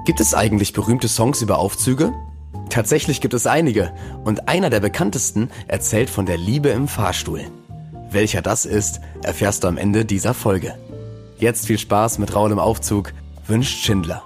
Gibt es eigentlich berühmte Songs über Aufzüge? Tatsächlich gibt es einige und einer der bekanntesten erzählt von der Liebe im Fahrstuhl. Welcher das ist, erfährst du am Ende dieser Folge. Jetzt viel Spaß mit Raul im Aufzug, wünscht Schindler.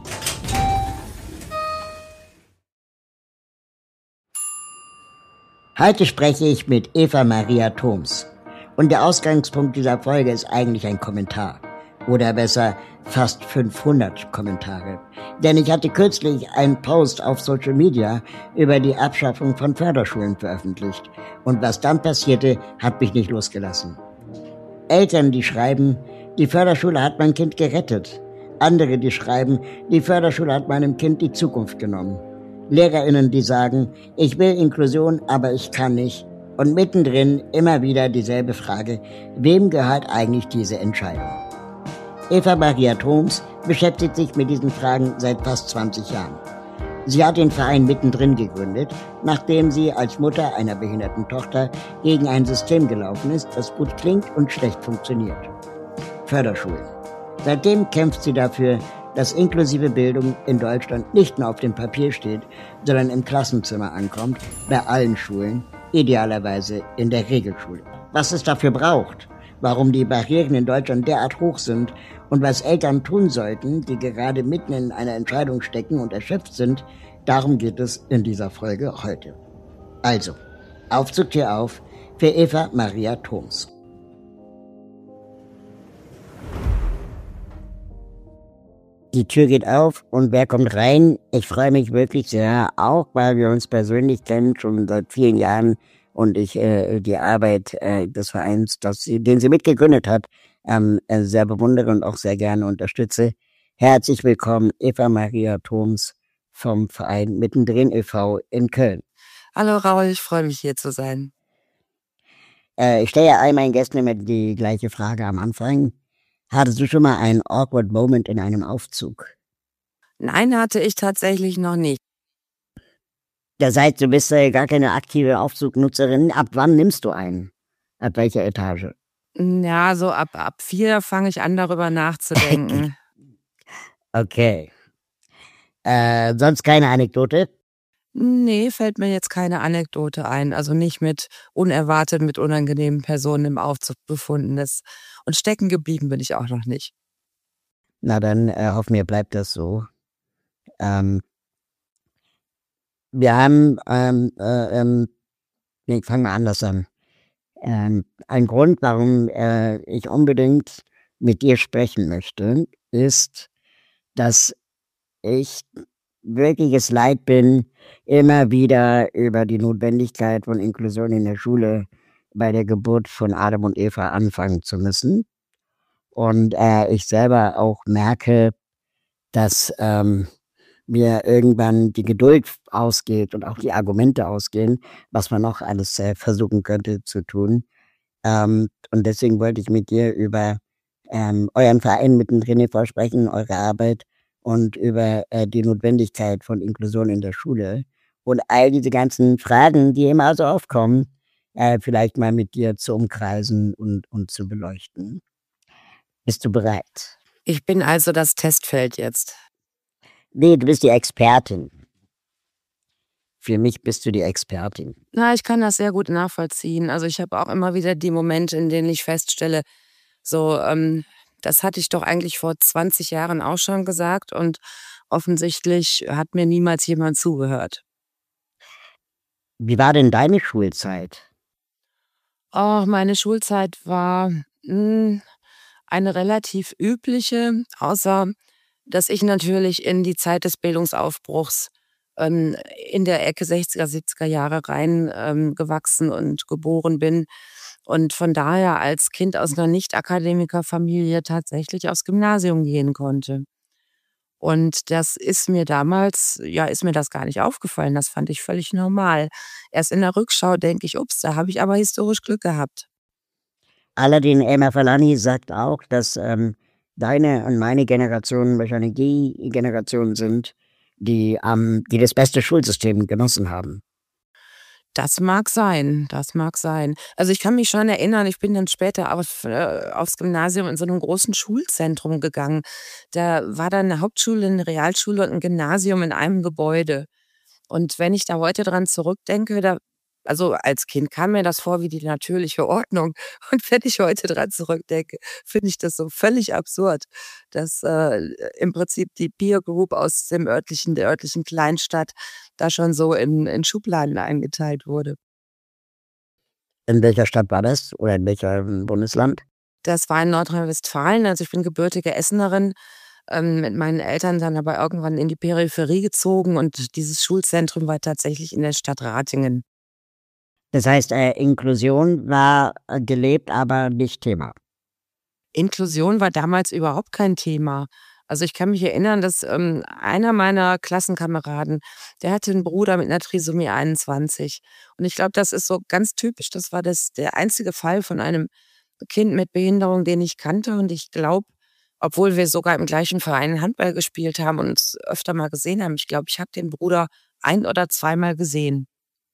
Heute spreche ich mit Eva Maria Thoms. Und der Ausgangspunkt dieser Folge ist eigentlich ein Kommentar. Oder besser, fast 500 Kommentare. Denn ich hatte kürzlich einen Post auf Social Media über die Abschaffung von Förderschulen veröffentlicht. Und was dann passierte, hat mich nicht losgelassen. Eltern, die schreiben, die Förderschule hat mein Kind gerettet. Andere, die schreiben, die Förderschule hat meinem Kind die Zukunft genommen. LehrerInnen, die sagen, ich will Inklusion, aber ich kann nicht. Und mittendrin immer wieder dieselbe Frage, wem gehört eigentlich diese Entscheidung? Eva Maria Thoms beschäftigt sich mit diesen Fragen seit fast 20 Jahren. Sie hat den Verein Mittendrin gegründet, nachdem sie als Mutter einer behinderten Tochter gegen ein System gelaufen ist, das gut klingt und schlecht funktioniert. Förderschulen. Seitdem kämpft sie dafür, dass inklusive Bildung in Deutschland nicht nur auf dem Papier steht, sondern im Klassenzimmer ankommt, bei allen Schulen, idealerweise in der Regelschule. Was es dafür braucht, warum die Barrieren in Deutschland derart hoch sind und was Eltern tun sollten, die gerade mitten in einer Entscheidung stecken und erschöpft sind, darum geht es in dieser Folge heute. Also, Aufzugtür auf für Eva Maria Thoms. Die Tür geht auf und wer kommt rein? Ich freue mich wirklich sehr, auch weil wir uns persönlich kennen, schon seit vielen Jahren und ich die Arbeit des Vereins, den sie mitgegründet hat, sehr bewundere und auch sehr gerne unterstütze. Herzlich willkommen, Eva Maria Thoms vom Verein Mittendrin e.V. in Köln. Hallo Raul, ich freue mich hier zu sein. Ich stelle ja all meinen Gästen immer die gleiche Frage am Anfang. Hattest du schon mal einen awkward Moment in einem Aufzug? Nein, hatte ich tatsächlich noch nicht. Das heißt, du bist gar keine aktive Aufzugnutzerin. Ab wann nimmst du einen? Ab welcher Etage? Ja, so ab 4 fange ich an, darüber nachzudenken. Okay. Sonst keine Anekdote? Nee, fällt mir jetzt keine Anekdote ein. Also nicht mit unangenehmen Personen im Aufzug befundenes. Und stecken geblieben bin ich auch noch nicht. Na dann, hoffen wir, bleibt das so. Wir haben, ich fange mal anders an. Ein Grund, warum ich unbedingt mit dir sprechen möchte, ist, dass ich wirkliches Leid bin, immer wieder über die Notwendigkeit von Inklusion in der Schule bei der Geburt von Adam und Eva anfangen zu müssen. Und ich selber auch merke, dass mir irgendwann die Geduld ausgeht und auch die Argumente ausgehen, was man noch alles versuchen könnte zu tun. Und deswegen wollte ich mit dir über euren Verein Mittendrin e.V. sprechen, eure Arbeit und über die Notwendigkeit von Inklusion in der Schule und all diese ganzen Fragen, die immer so aufkommen, vielleicht mal mit dir zu umkreisen und zu beleuchten. Bist du bereit? Ich bin also das Testfeld jetzt. Nee, du bist die Expertin. Für mich bist du die Expertin. Na, ich kann das sehr gut nachvollziehen. Also ich habe auch immer wieder die Momente, in denen ich feststelle, so, das hatte ich doch eigentlich vor 20 Jahren auch schon gesagt und offensichtlich hat mir niemals jemand zugehört. Wie war denn deine Schulzeit? Oh, meine Schulzeit war eine relativ übliche, außer dass ich natürlich in die Zeit des Bildungsaufbruchs in der Ecke 60er, 70er Jahre rein gewachsen und geboren bin und von daher als Kind aus einer Nicht-Akademiker-Familie tatsächlich aufs Gymnasium gehen konnte. Und das ist mir damals, ist mir das gar nicht aufgefallen. Das fand ich völlig normal. Erst in der Rückschau denke ich, ups, da habe ich aber historisch Glück gehabt. Aladdin Elmar-Falani sagt auch, dass deine und meine Generation wahrscheinlich die Generation sind, die das beste Schulsystem genossen haben. Das mag sein, das mag sein. Also, ich kann mich schon erinnern, ich bin dann später aufs Gymnasium in so einem großen Schulzentrum gegangen. Da war dann 'ne Hauptschule, 'ne Realschule und 'n Gymnasium in einem Gebäude. Und wenn ich da heute dran zurückdenke, also, als Kind kam mir das vor wie die natürliche Ordnung. Und wenn ich heute dran zurückdenke, finde ich das so völlig absurd, dass, im Prinzip die Peer Group aus der örtlichen Kleinstadt da schon so in Schubladen eingeteilt wurde. In welcher Stadt war das oder in welchem Bundesland? Das war in Nordrhein-Westfalen, also, ich bin gebürtige Essenerin, mit meinen Eltern dann aber irgendwann in die Peripherie gezogen und dieses Schulzentrum war tatsächlich in der Stadt Ratingen. Das heißt, Inklusion war, gelebt, aber nicht Thema. Inklusion war damals überhaupt kein Thema. Also, ich kann mich erinnern, dass, einer meiner Klassenkameraden, der hatte 'n Bruder mit 'ner Trisomie 21. Und ich glaube, das ist so ganz typisch. Das war der einzige Fall von einem Kind mit Behinderung, den ich kannte. Und ich glaube, obwohl wir sogar im gleichen Verein Handball gespielt haben und uns öfter mal gesehen haben, ich glaube, ich habe den Bruder ein oder zweimal gesehen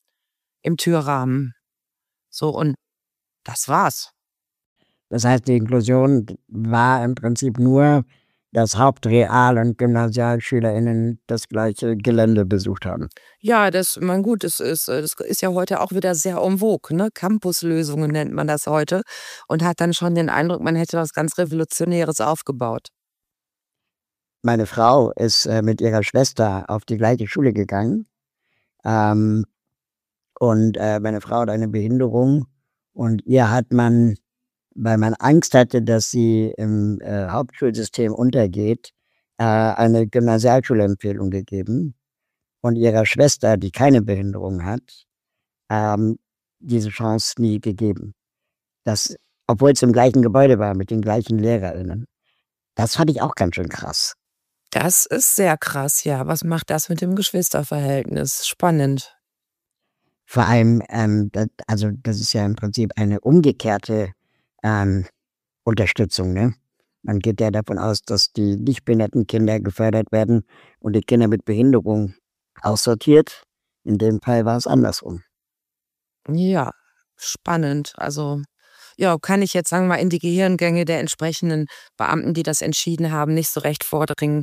im Türrahmen. So, und das war's. Das heißt, die Inklusion war im Prinzip nur, dass Hauptreal und GymnasialschülerInnen das gleiche Gelände besucht haben. Ja, mein gut, das ist ja heute auch wieder sehr en vogue, ne? Campuslösungen nennt man das heute und hat dann schon den Eindruck, man hätte was ganz Revolutionäres aufgebaut. Meine Frau ist, mit ihrer Schwester auf die gleiche Schule gegangen, ähm, und, meine Frau hat eine Behinderung und ihr hat man, weil man Angst hatte, dass sie im, Hauptschulsystem untergeht, eine Gymnasialschulempfehlung gegeben und ihrer Schwester, die keine Behinderung hat, ähm, diese Chance nie gegeben. Das, obwohl es im gleichen Gebäude war mit den gleichen LehrerInnen. Das fand ich auch ganz schön krass. Das ist sehr krass, ja. Was macht das mit dem Geschwisterverhältnis? Spannend. Vor allem, also, das ist ja im Prinzip eine umgekehrte, ähm, Unterstützung, ne? Man geht ja davon aus, dass die nicht behinderten Kinder gefördert werden und die Kinder mit Behinderung aussortiert. In dem Fall war es andersrum. Ja, spannend. Also, ja, kann ich jetzt, sagen wir mal, in die Gehirngänge der entsprechenden Beamten, die das entschieden haben, nicht so recht vordringen.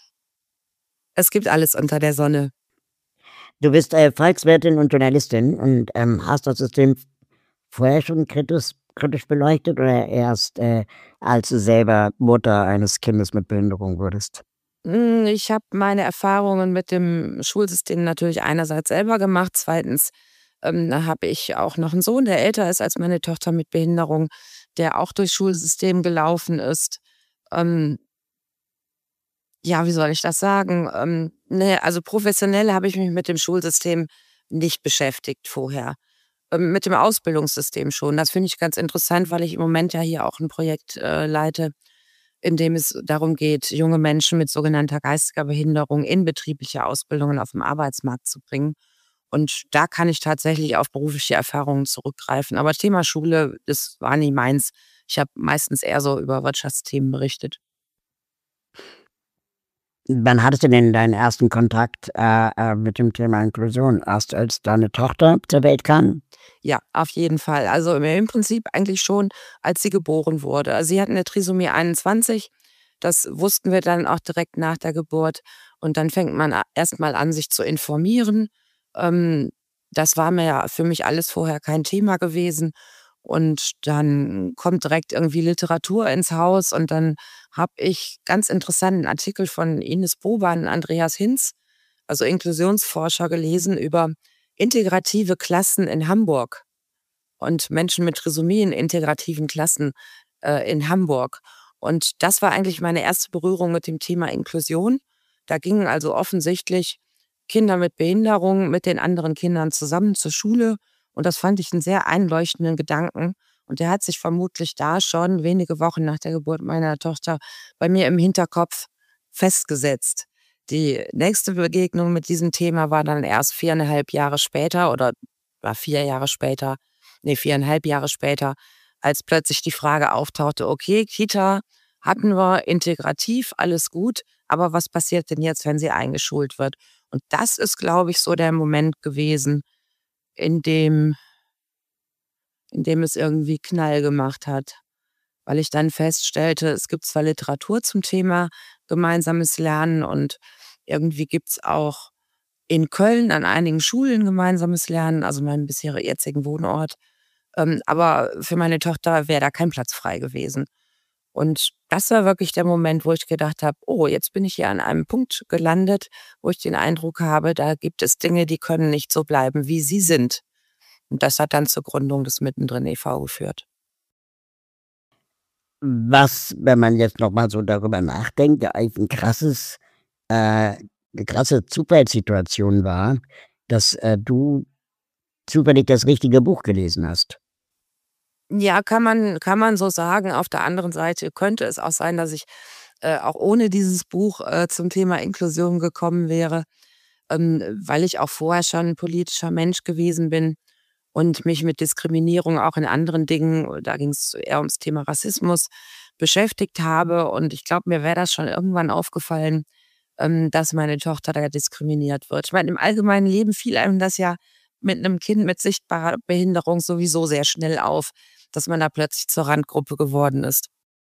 Es gibt alles unter der Sonne. Du bist, Volkswirtin und Journalistin und, hast das System vorher schon kritisch beleuchtet oder erst, als du selber Mutter eines Kindes mit Behinderung wurdest? Ich habe meine Erfahrungen mit dem Schulsystem natürlich einerseits selber gemacht. Zweitens, habe ich auch noch einen Sohn, der älter ist als meine Tochter mit Behinderung, der auch durchs Schulsystem gelaufen ist. Ähm, ja, wie soll ich das sagen? Ne, also professionell habe ich mich mit dem Schulsystem nicht beschäftigt vorher. Mit dem Ausbildungssystem schon. Das finde ich ganz interessant, weil ich im Moment ja hier auch ein Projekt, leite, in dem es darum geht, junge Menschen mit sogenannter geistiger Behinderung in betriebliche Ausbildungen auf dem Arbeitsmarkt zu bringen. Und da kann ich tatsächlich auf berufliche Erfahrungen zurückgreifen. Aber Thema Schule, das war nie meins. Ich habe meistens eher so über Wirtschaftsthemen berichtet. Wann hattest du denn deinen ersten Kontakt, mit dem Thema Inklusion? Erst als deine Tochter zur Welt kam? Ja, auf jeden Fall. Also im Prinzip eigentlich schon, als sie geboren wurde. Also sie hat eine Trisomie 21. Das wussten wir dann auch direkt nach der Geburt. Und dann fängt man erst mal an, sich zu informieren. Ähm, Das war mir ja für mich alles vorher kein Thema gewesen. Und dann kommt direkt irgendwie Literatur ins Haus. Und dann habe ich ganz interessanten Artikel von Ines Boban und Andreas Hinz, also Inklusionsforscher, gelesen über integrative Klassen in Hamburg und Menschen mit Trisomie in integrativen Klassen, in Hamburg. Und das war eigentlich meine erste Berührung mit dem Thema Inklusion. Da gingen also offensichtlich Kinder mit Behinderung mit den anderen Kindern zusammen zur Schule und das fand ich einen sehr einleuchtenden Gedanken. Und der hat sich vermutlich da schon wenige Wochen nach der Geburt meiner Tochter bei mir im Hinterkopf festgesetzt. Die nächste Begegnung mit diesem Thema war dann erst 4,5 Jahre später oder war 4 Jahre später, ne, 4,5 Jahre später, als plötzlich die Frage auftauchte: „Okay, Kita hatten wir, integrativ, alles gut, aber was passiert denn jetzt, wenn sie eingeschult wird?“ Und das ist, glaube ich, so der Moment gewesen, in dem es irgendwie Knall gemacht hat, weil ich dann feststellte, es gibt zwar Literatur zum Thema gemeinsames Lernen und irgendwie gibt's auch in Köln an einigen Schulen gemeinsames Lernen, also meinem bisherigen jetzigen Wohnort. Aber für meine Tochter wäre da kein Platz frei gewesen. Und das war wirklich der Moment, wo ich gedacht habe: „Oh, jetzt bin ich hier an einem Punkt gelandet, wo ich den Eindruck habe, da gibt es Dinge, die können nicht so bleiben, wie sie sind.“ Und das hat dann zur Gründung des Mittendrin e.V. geführt. Was, wenn man jetzt noch mal so darüber nachdenkt, ja eigentlich 'ne krasse Zufallssituation war, dass, du zufällig das richtige Buch gelesen hast. Ja, kann man so sagen. Auf der anderen Seite könnte es auch sein, dass ich, auch ohne dieses Buch, zum Thema Inklusion gekommen wäre, weil ich auch vorher schon 'n politischer Mensch gewesen bin und mich mit Diskriminierung auch in anderen Dingen, da ging es eher ums Thema Rassismus, beschäftigt habe. Und ich glaube, mir wäre das schon irgendwann aufgefallen, dass meine Tochter da diskriminiert wird. Ich meine, im allgemeinen Leben fiel einem das ja mit einem Kind mit sichtbarer Behinderung sowieso sehr schnell auf, dass man da plötzlich zur Randgruppe geworden ist.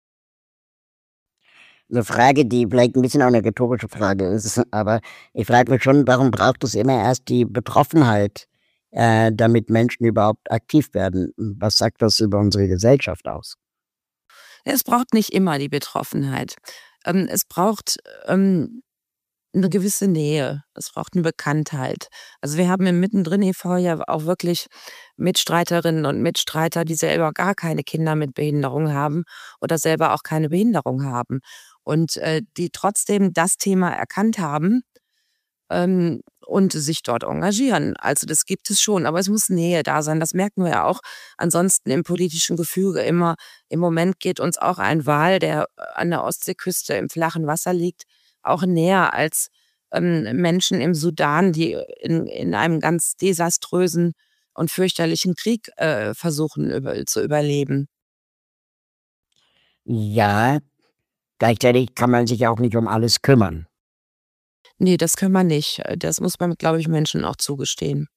'Ne Frage, die vielleicht 'n bisschen auch 'ne rhetorische Frage ist, aber ich frage mich schon, warum braucht es immer erst die Betroffenheit, damit Menschen überhaupt aktiv werden? Was sagt das über unsere Gesellschaft aus? Es braucht nicht immer die Betroffenheit. Es braucht, 'ne gewisse Nähe. Es braucht eine Bekanntheit. Also, wir haben im Mittendrin e.V. ja auch wirklich Mitstreiterinnen und Mitstreiter, die selber gar keine Kinder mit Behinderung haben oder selber auch keine Behinderung haben und, die trotzdem das Thema erkannt haben, und sich dort engagieren. Also, das gibt es schon, aber es muss Nähe da sein. Das merken wir ja auch ansonsten im politischen Gefüge immer. Im Moment geht uns auch ein Wal, der an der Ostseeküste im flachen Wasser liegt, auch näher als, Menschen im Sudan, die in einem ganz desaströsen und fürchterlichen Krieg, versuchen zu überleben. Ja, gleichzeitig kann man sich auch nicht um alles kümmern. Ne, das können wir nicht. Das muss man, glaube ich, Menschen auch zugestehen.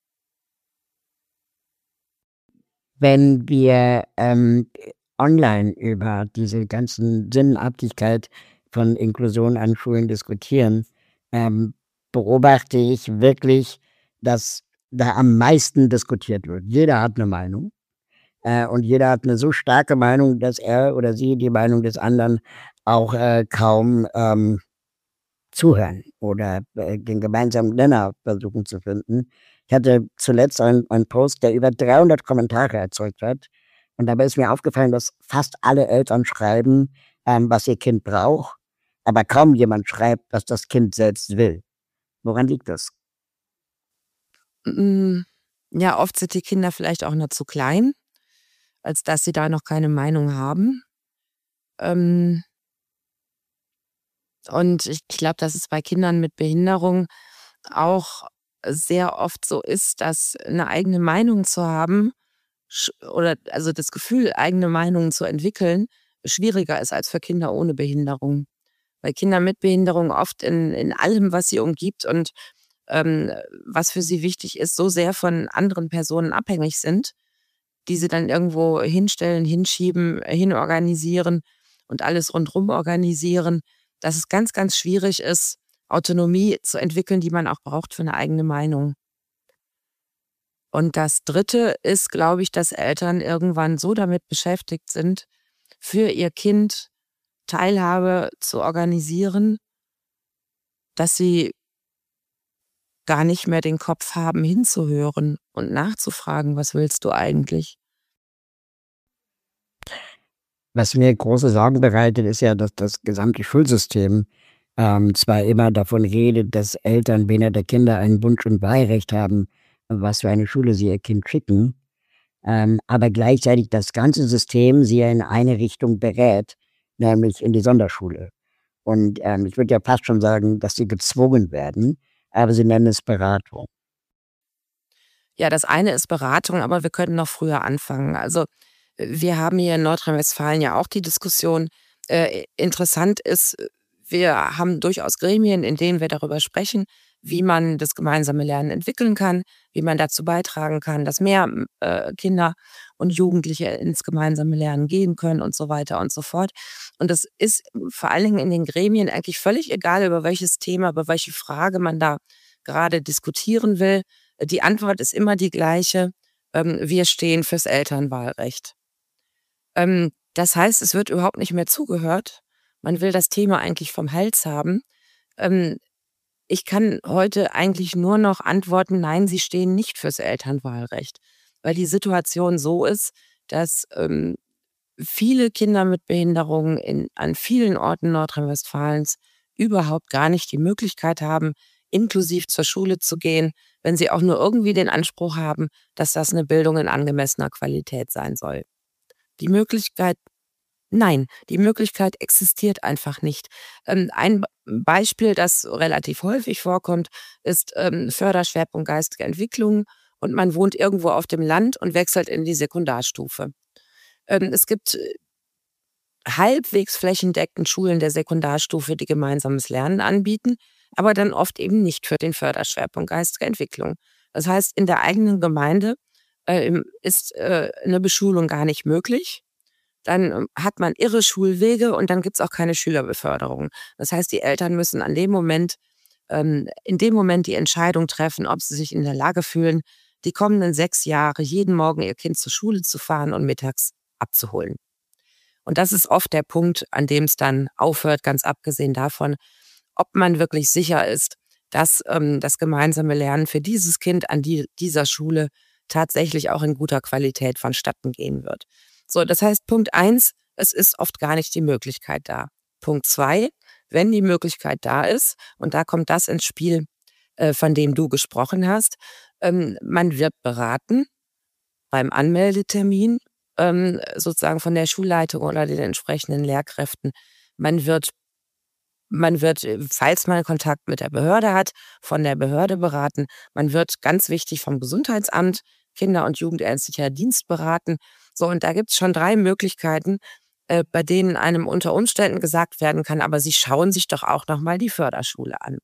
Wenn wir, online über diese ganzen Sinnhaftigkeit von Inklusion an Schulen diskutieren, ähm, beobachte ich wirklich, dass da am meisten diskutiert wird. Jeder hat 'ne Meinung, und jeder hat 'ne so starke Meinung, dass er oder sie die Meinung des anderen auch, kaum, zuhören oder, den gemeinsamen Nenner versuchen zu finden. Ich hatte zuletzt einen Post, der über 300 Kommentare erzeugt hat. Und dabei ist mir aufgefallen, dass fast alle Eltern schreiben, was ihr Kind braucht, aber kaum jemand schreibt, was das Kind selbst will. Woran liegt das? Hm, ja, oft sind die Kinder vielleicht auch noch zu klein, als dass sie da noch keine Meinung haben. Ähm, und ich glaube, dass es bei Kindern mit Behinderung auch sehr oft so ist, dass eine eigene Meinung zu haben oder also das Gefühl, eigene Meinungen zu entwickeln, schwieriger ist als für Kinder ohne Behinderung. Weil Kinder mit Behinderung oft in allem, was sie umgibt und ähm, was für sie wichtig ist, so sehr von anderen Personen abhängig sind, die sie dann irgendwo hinstellen, hinschieben, hinorganisieren und alles rundrum organisieren, dass es ganz, ganz schwierig ist, Autonomie zu entwickeln, die man auch braucht für eine eigene Meinung. Und das Dritte ist, glaube ich, dass Eltern irgendwann so damit beschäftigt sind, für ihr Kind Teilhabe zu organisieren, dass sie gar nicht mehr den Kopf haben, hinzuhören und nachzufragen: „Was willst du eigentlich?“ Was mir große Sorgen bereitet, ist ja, dass das gesamte Schulsystem, zwar immer davon redet, dass Eltern behinderte Kinder ein Wunsch und Wahlrecht haben, was für eine Schule sie ihr Kind schicken, aber gleichzeitig das ganze System sie ja in eine Richtung berät, nämlich in die Sonderschule. Und, ich würde ja fast schon sagen, dass sie gezwungen werden, aber sie nennen es Beratung. Ja, das eine ist Beratung, aber wir könnten noch früher anfangen. Also, wir haben hier in Nordrhein-Westfalen ja auch die Diskussion. Interessant ist, wir haben durchaus Gremien, in denen wir darüber sprechen, wie man das gemeinsame Lernen entwickeln kann, wie man dazu beitragen kann, dass mehr Kinder und Jugendliche ins gemeinsame Lernen gehen können und so weiter und so fort. Und das ist vor allen Dingen in den Gremien eigentlich völlig egal, über welches Thema, über welche Frage man da gerade diskutieren will. Die Antwort ist immer die gleiche. Wir stehen fürs Elternwahlrecht. Das heißt, es wird überhaupt nicht mehr zugehört. Man will das Thema eigentlich vom Hals haben. Ich kann heute eigentlich nur noch antworten, nein, sie stehen nicht fürs Elternwahlrecht, weil die Situation so ist, dass viele Kinder mit Behinderungen an vielen Orten Nordrhein-Westfalens überhaupt gar nicht die Möglichkeit haben, inklusiv zur Schule zu gehen, wenn sie auch nur irgendwie den Anspruch haben, dass das eine Bildung in angemessener Qualität sein soll. Die Möglichkeit existiert einfach nicht. Ein Beispiel, das relativ häufig vorkommt, ist Förderschwerpunkt geistige Entwicklung und man wohnt irgendwo auf dem Land und wechselt in die Sekundarstufe. Es gibt halbwegs flächendeckend Schulen der Sekundarstufe, die gemeinsames Lernen anbieten, aber dann oft eben nicht für den Förderschwerpunkt geistige Entwicklung. Das heißt, in der eigenen Gemeinde ist eine Beschulung gar nicht möglich. Dann hat man irre Schulwege und dann gibt's auch keine Schülerbeförderung. Das heißt, die Eltern müssen in dem Moment die Entscheidung treffen, ob sie sich in der Lage fühlen, die kommenden 6 Jahre jeden Morgen ihr Kind zur Schule zu fahren und mittags abzuholen. Und das ist oft der Punkt, an dem es dann aufhört, ganz abgesehen davon, ob man wirklich sicher ist, dass das gemeinsame Lernen für dieses Kind an dieser Schule tatsächlich auch in guter Qualität vonstatten gehen wird. So, das heißt, Punkt 1, es ist oft gar nicht die Möglichkeit da. Punkt 2, wenn die Möglichkeit da ist, und da kommt das ins Spiel, von dem du gesprochen hast, man wird beraten beim Anmeldetermin, sozusagen von der Schulleitung oder den entsprechenden Lehrkräften. Man wird, falls man Kontakt mit der Behörde hat, von der Behörde beraten. Man wird, ganz wichtig, vom Gesundheitsamt, Kinder- und Jugendärztlicher Dienst beraten. So, und da gibt's schon 3 Möglichkeiten, bei denen einem unter Umständen gesagt werden kann, aber Sie schauen sich doch auch nochmal die Förderschule an.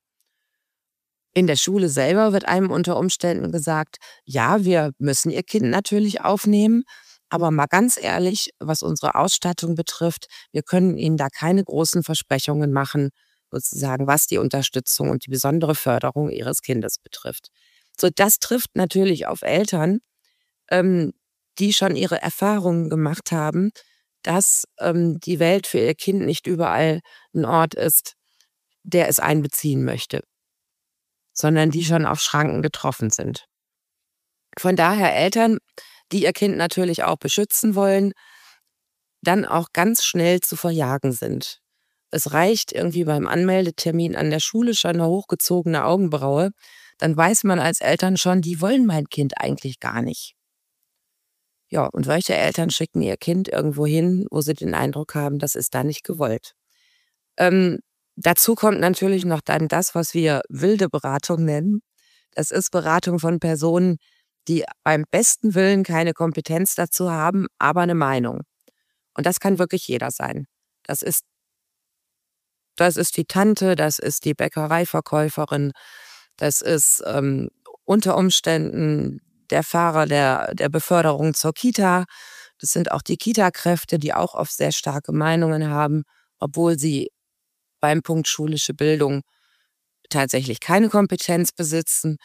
In der Schule selber wird einem unter Umständen gesagt, ja, wir müssen Ihr Kind natürlich aufnehmen, aber mal ganz ehrlich, was unsere Ausstattung betrifft, wir können Ihnen da keine großen Versprechungen machen, sozusagen, was die Unterstützung und die besondere Förderung Ihres Kindes betrifft. So, das trifft natürlich auf Eltern, die schon ihre Erfahrungen gemacht haben, dass die Welt für ihr Kind nicht überall ein Ort ist, der es einbeziehen möchte, sondern die schon auf Schranken getroffen sind. Von daher Eltern, die ihr Kind natürlich auch beschützen wollen, dann auch ganz schnell zu verjagen sind. Es reicht irgendwie beim Anmeldetermin an der Schule schon eine hochgezogene Augenbraue, dann weiß man als Eltern schon, die wollen mein Kind eigentlich gar nicht. Ja, und solche Eltern schicken ihr Kind irgendwo hin, wo sie den Eindruck haben, das ist da nicht gewollt. Dazu kommt natürlich noch dann das, was wir wilde Beratung nennen. Das ist Beratung von Personen, die beim besten Willen keine Kompetenz dazu haben, aber eine Meinung. Und das kann wirklich jeder sein. Das ist die Tante, das ist die Bäckereiverkäuferin, das ist unter Umständen der Fahrer der Beförderung zur Kita. Das sind auch die Kita-Kräfte, die auch oft sehr starke Meinungen haben, obwohl sie beim Punkt schulische Bildung tatsächlich keine Kompetenz besitzen.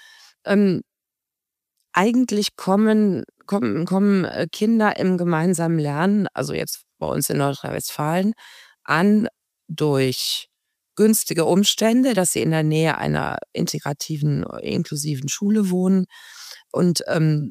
Eigentlich kommen Kinder im gemeinsamen Lernen, also jetzt bei uns in Nordrhein-Westfalen, an durch günstige Umstände, dass sie in der Nähe einer integrativen, inklusiven Schule wohnen und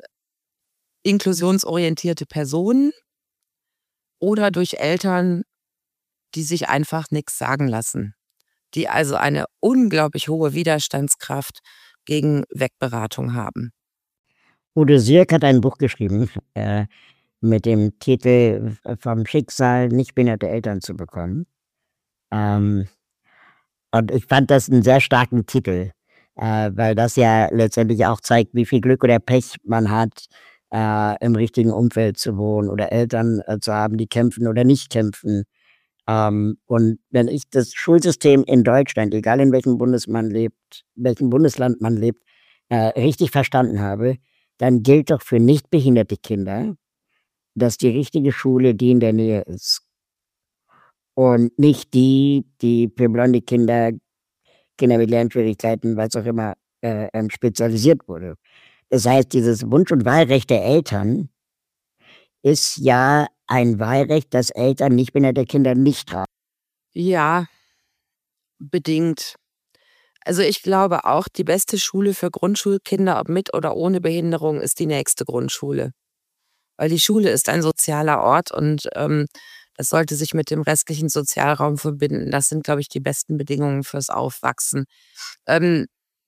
inklusionsorientierte Personen oder durch Eltern, die sich einfach nichts sagen lassen, die also eine unglaublich hohe Widerstandskraft gegen Wegberatung haben. Udo Sirk hat ein Buch geschrieben mit dem Titel Vom Schicksal nicht behinderte Eltern zu bekommen. Und ich fand das einen sehr starken Titel, weil das ja letztendlich auch zeigt, wie viel Glück oder Pech man hat, im richtigen Umfeld zu wohnen oder Eltern zu haben, die kämpfen oder nicht kämpfen Und wenn ich das Schulsystem in Deutschland, egal in welchem Bundesland man lebt, richtig verstanden habe, dann gilt doch für nicht behinderte Kinder, dass die richtige Schule die in der Nähe ist und nicht die für blonde Kinder mit Lernschwierigkeiten, was auch immer, spezialisiert wurde. Das heißt, dieses Wunsch- und Wahlrecht der Eltern ist ja ein Wahlrecht, das Eltern nicht behinderte Kinder nicht haben. Ja, bedingt. Also ich glaube auch, die beste Schule für Grundschulkinder, ob mit oder ohne Behinderung, ist die nächste Grundschule. Weil die Schule ist ein sozialer Ort und das sollte sich mit dem restlichen Sozialraum verbinden. Das sind, glaube ich, die besten Bedingungen fürs Aufwachsen. Ähm,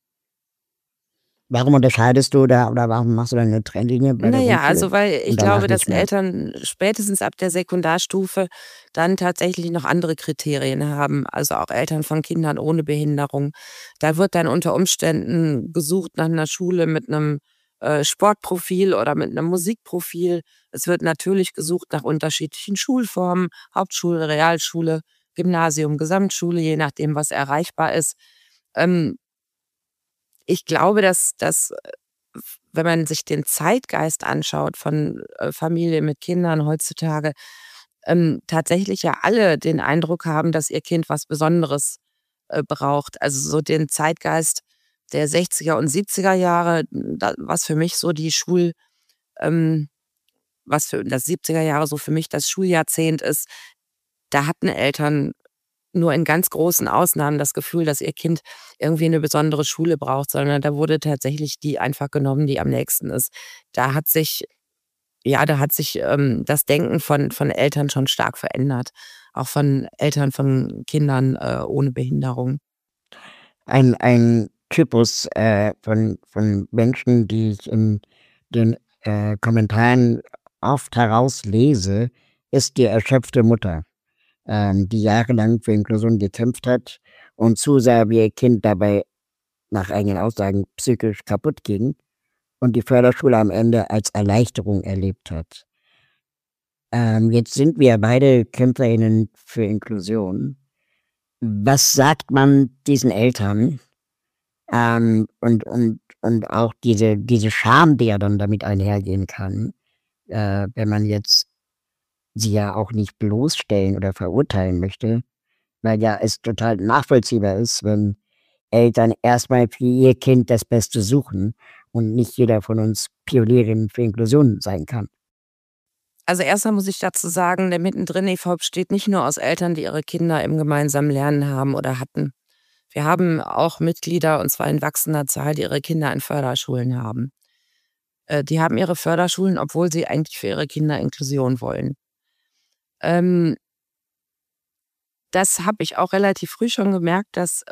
Warum unterscheidest du da oder warum machst du da eine Trennlinie bei der naja, Grundschule also weil ich und danach glaube, dass nicht mehr? Eltern spätestens ab der Sekundarstufe dann tatsächlich noch andere Kriterien haben. Also auch Eltern von Kindern ohne Behinderung. Da wird dann unter Umständen gesucht nach einer Schule mit einem Sportprofil oder mit einem Musikprofil. Es wird natürlich gesucht nach unterschiedlichen Schulformen, Hauptschule, Realschule, Gymnasium, Gesamtschule, je nachdem, was erreichbar ist. Ähm, Ich glaube, dass wenn man sich den Zeitgeist anschaut von Familien mit Kindern heutzutage, tatsächlich ja alle den Eindruck haben, dass ihr Kind was Besonderes braucht. Also so den Zeitgeist der 60er und 70er Jahre, was für mich so die ähm, was für das 70er Jahre so für mich das Schuljahrzehnt ist, da hatten Eltern nur in ganz großen Ausnahmen das Gefühl, dass ihr Kind irgendwie eine besondere Schule braucht, sondern da wurde tatsächlich die einfach genommen, die am nächsten ist. Da hat sich das Denken von Eltern schon stark verändert, auch von Eltern von Kindern ohne Behinderung. Ein Typus von Menschen, die ich in den Kommentaren oft herauslese, ist die erschöpfte Mutter, die jahrelang für Inklusion gekämpft hat und zusah, wie ihr Kind dabei nach eigenen Aussagen psychisch kaputt ging und die Förderschule am Ende als Erleichterung erlebt hat. Jetzt sind wir beide KämpferInnen für Inklusion. Was sagt man diesen Eltern? Und auch diese Scham, die ja dann damit einhergehen kann, wenn man jetzt sie ja auch nicht bloßstellen oder verurteilen möchte, weil ja es total nachvollziehbar ist, wenn Eltern erstmal für ihr Kind das Beste suchen und nicht jeder von uns Pionierin für Inklusion sein kann. Also erstmal muss ich dazu sagen, der Mittendrin e.V. besteht nicht nur aus Eltern, die ihre Kinder im gemeinsamen Lernen haben oder hatten. Wir haben auch Mitglieder, und zwar in wachsender Zahl, die ihre Kinder in Förderschulen haben. Die haben ihre Förderschulen, obwohl sie eigentlich für ihre Kinder Inklusion wollen. Ähm, Das habe ich auch relativ früh schon gemerkt,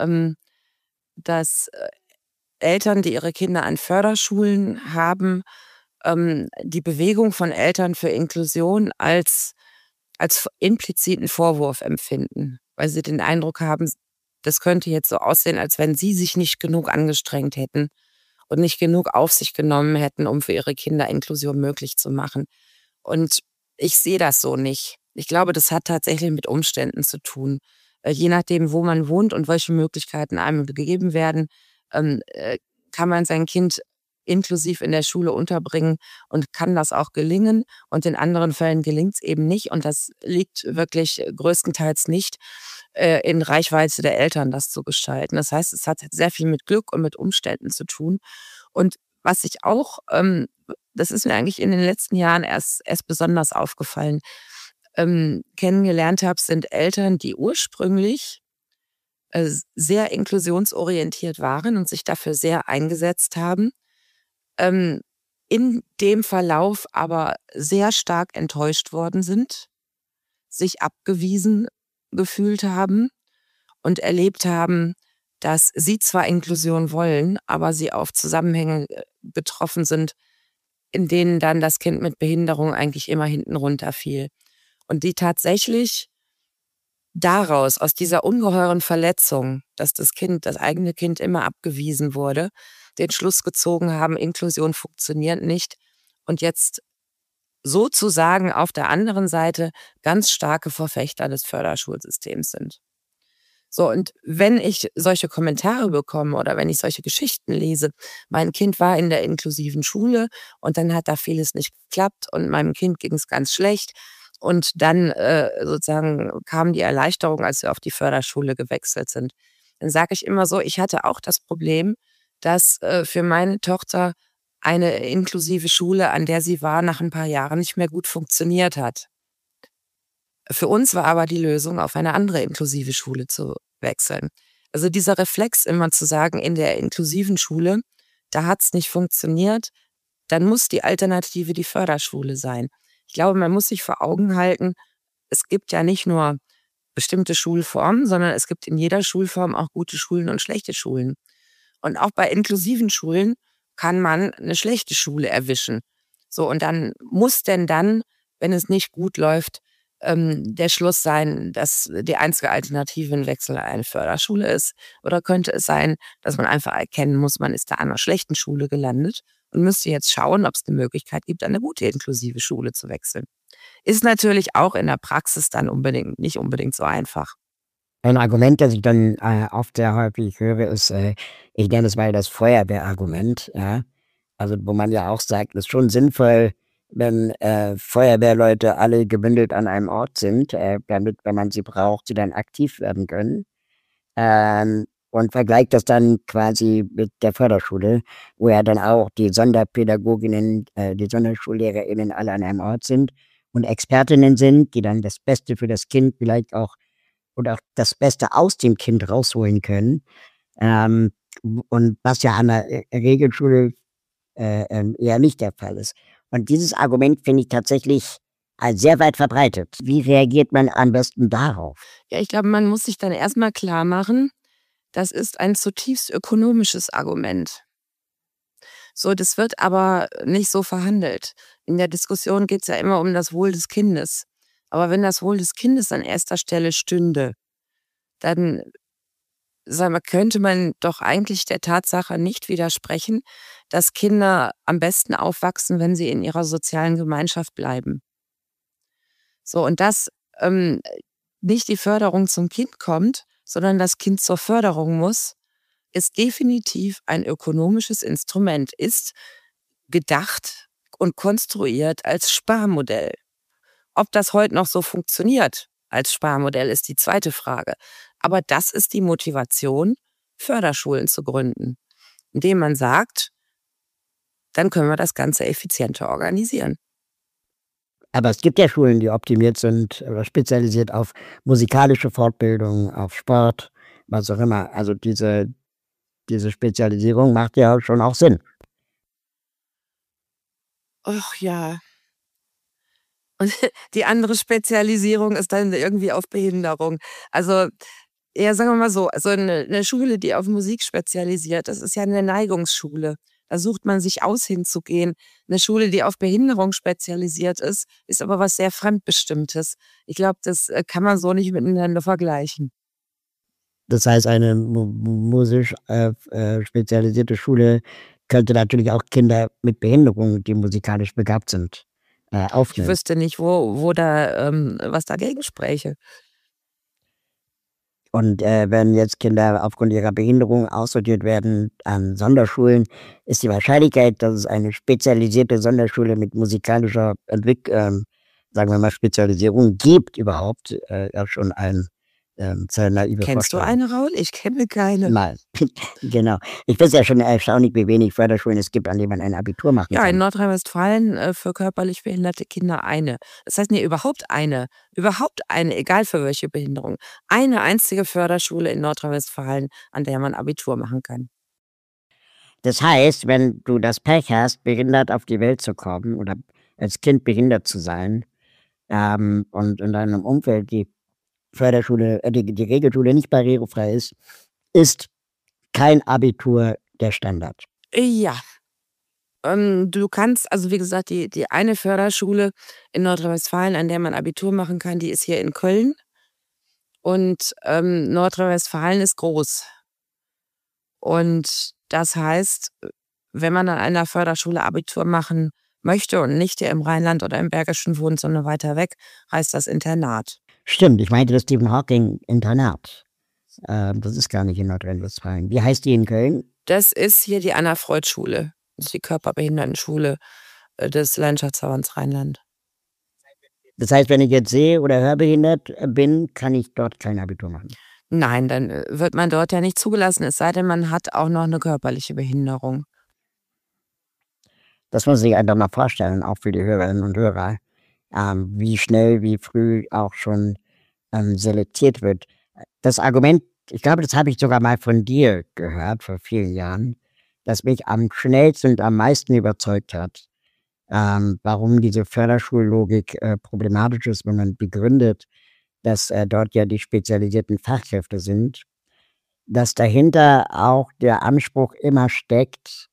dass Eltern, die ihre Kinder an Förderschulen haben, die Bewegung von Eltern für Inklusion als impliziten Vorwurf empfinden, weil sie den Eindruck haben, das könnte jetzt so aussehen, als wenn sie sich nicht genug angestrengt hätten und nicht genug auf sich genommen hätten, um für ihre Kinder Inklusion möglich zu machen. Und ich sehe das so nicht. Ich glaube, das hat tatsächlich mit Umständen zu tun. Je nachdem, wo man wohnt und welche Möglichkeiten einem gegeben werden, kann man sein Kind inklusiv in der Schule unterbringen und kann das auch gelingen. Und in anderen Fällen gelingt es eben nicht. Und das liegt wirklich größtenteils nicht in Reichweite der Eltern, das zu gestalten. Das heißt, es hat sehr viel mit Glück und mit Umständen zu tun. Und was ich auch, das ist mir eigentlich in den letzten Jahren erst besonders aufgefallen, kennengelernt habe, sind Eltern, die ursprünglich sehr inklusionsorientiert waren und sich dafür sehr eingesetzt haben, in dem Verlauf aber sehr stark enttäuscht worden sind, sich abgewiesen gefühlt haben und erlebt haben, dass sie zwar Inklusion wollen, aber sie auf Zusammenhänge getroffen sind, in denen dann das Kind mit Behinderung eigentlich immer hinten runterfiel. Und die tatsächlich daraus, aus dieser ungeheuren Verletzung, dass das eigene Kind immer abgewiesen wurde, den Schluss gezogen haben, Inklusion funktioniert nicht und jetzt sozusagen auf der anderen Seite ganz starke Verfechter des Förderschulsystems sind. So, und wenn ich solche Kommentare bekomme oder wenn ich solche Geschichten lese, mein Kind war in der inklusiven Schule und dann hat da vieles nicht geklappt und meinem Kind ging es ganz schlecht und dann sozusagen kam die Erleichterung, als wir auf die Förderschule gewechselt sind. Dann sage ich immer so, ich hatte auch das Problem, dass für meine Tochter eine inklusive Schule, an der sie war, nach ein paar Jahren nicht mehr gut funktioniert hat. Für uns war aber die Lösung, auf eine andere inklusive Schule zu wechseln. Also dieser Reflex immer zu sagen, in der inklusiven Schule, da hat es nicht funktioniert, dann muss die Alternative die Förderschule sein. Ich glaube, man muss sich vor Augen halten, es gibt ja nicht nur bestimmte Schulformen, sondern es gibt in jeder Schulform auch gute Schulen und schlechte Schulen. Und auch bei inklusiven Schulen kann man eine schlechte Schule erwischen. So, und dann muss denn dann, wenn es nicht gut läuft, der Schluss sein, dass die einzige Alternative ein Wechsel an eine Förderschule ist? Oder könnte es sein, dass man einfach erkennen muss, man ist da an einer schlechten Schule gelandet und müsste jetzt schauen, ob es eine Möglichkeit gibt, an eine gute inklusive Schule zu wechseln? Ist natürlich auch in der Praxis dann nicht unbedingt so einfach. Ein Argument, das ich dann oft sehr häufig höre, ist, ich nenne es mal das Feuerwehrargument. Ja? Also wo man ja auch sagt, es ist schon sinnvoll, wenn Feuerwehrleute alle gebündelt an einem Ort sind, damit, wenn man sie braucht, sie dann aktiv werden können. Und vergleicht das dann quasi mit der Förderschule, wo ja dann auch die Sonderpädagoginnen, die SonderschullehrerInnen alle an einem Ort sind und Expertinnen sind, die dann das Beste für das Kind vielleicht auch oder auch das Beste aus dem Kind rausholen können. Und was ja an der Regelschule eher nicht der Fall ist. Und dieses Argument finde ich tatsächlich als sehr weit verbreitet. Wie reagiert man am besten darauf? Ja, ich glaube, man muss sich dann erstmal klar machen, das ist ein zutiefst ökonomisches Argument. So, das wird aber nicht so verhandelt. In der Diskussion geht es ja immer um das Wohl des Kindes. Aber wenn das Wohl des Kindes an erster Stelle stünde, dann könnte man doch eigentlich der Tatsache nicht widersprechen, dass Kinder am besten aufwachsen, wenn sie in ihrer sozialen Gemeinschaft bleiben. So, und dass nicht die Förderung zum Kind kommt, sondern das Kind zur Förderung muss, ist definitiv ein ökonomisches Instrument, ist gedacht und konstruiert als Sparmodell. Ob das heute noch so funktioniert als Sparmodell, ist die zweite Frage. Aber das ist die Motivation, Förderschulen zu gründen, indem man sagt, dann können wir das Ganze effizienter organisieren. Aber es gibt ja Schulen, die optimiert sind oder spezialisiert auf musikalische Fortbildung, auf Sport, was auch immer. Also diese Spezialisierung macht ja schon auch Sinn. Ach ja. Und die andere Spezialisierung ist dann irgendwie auf Behinderung. Also, ja, sagen wir mal so, also eine Schule, die auf Musik spezialisiert, das ist ja eine Neigungsschule. Da sucht man sich aus, hinzugehen. Eine Schule, die auf Behinderung spezialisiert ist aber was sehr Fremdbestimmtes. Ich glaube, das kann man so nicht miteinander vergleichen. Das heißt, eine musisch spezialisierte Schule könnte natürlich auch Kinder mit Behinderung, die musikalisch begabt sind, Ich aufnehmen. wüsste nicht, wo da was dagegen spräche. Und wenn jetzt Kinder aufgrund ihrer Behinderung aussortiert werden an Sonderschulen, ist die Wahrscheinlichkeit, dass es eine spezialisierte Sonderschule mit musikalischer sagen wir mal Spezialisierung gibt überhaupt, ja schon ein sehr naive Kennst du Vorstellung. eine, Raul? Ich kenne keine. Nein, genau. Ich finde es ja schon erstaunlich, wie wenig Förderschulen es gibt, an denen man ein Abitur machen Ja, in kann. Nordrhein-Westfalen für körperlich behinderte Kinder eine. Das heißt, überhaupt eine, egal für welche Behinderung. Eine einzige Förderschule in Nordrhein-Westfalen, an der man Abitur machen kann. Das heißt, wenn du das Pech hast, behindert auf die Welt zu kommen oder als Kind behindert zu sein, und in deinem Umfeld die Förderschule, die Regelschule nicht barrierefrei ist kein Abitur der Standard. Ja. Du kannst, also wie gesagt, die eine Förderschule in Nordrhein-Westfalen, an der man Abitur machen kann, die ist hier in Köln. Und Nordrhein-Westfalen ist groß. Und das heißt, wenn man an einer Förderschule Abitur machen möchte und nicht der im Rheinland oder im Bergischen wohnt, sondern weiter weg, heißt das Internat. Stimmt, ich meinte das Stephen Hawking Internat. Das ist gar nicht in Nordrhein-Westfalen. Wie heißt die in Köln? Das ist hier die Anna-Freud-Schule. Das ist die Körperbehindertenschule des Landschaftsverbands Rheinland. Das heißt, wenn ich jetzt seh- oder hörbehindert bin, kann ich dort kein Abitur machen? Nein, dann wird man dort ja nicht zugelassen, es sei denn, man hat auch noch eine körperliche Behinderung. Das muss man sich einfach mal vorstellen, auch für die Hörerinnen und Hörer, wie schnell, wie früh auch schon selektiert wird. Das Argument, ich glaube, das habe ich sogar mal von dir gehört vor vielen Jahren, das mich am schnellsten und am meisten überzeugt hat, warum diese Förderschullogik problematisch ist, wenn man begründet, dass dort ja die spezialisierten Fachkräfte sind, dass dahinter auch der Anspruch immer steckt,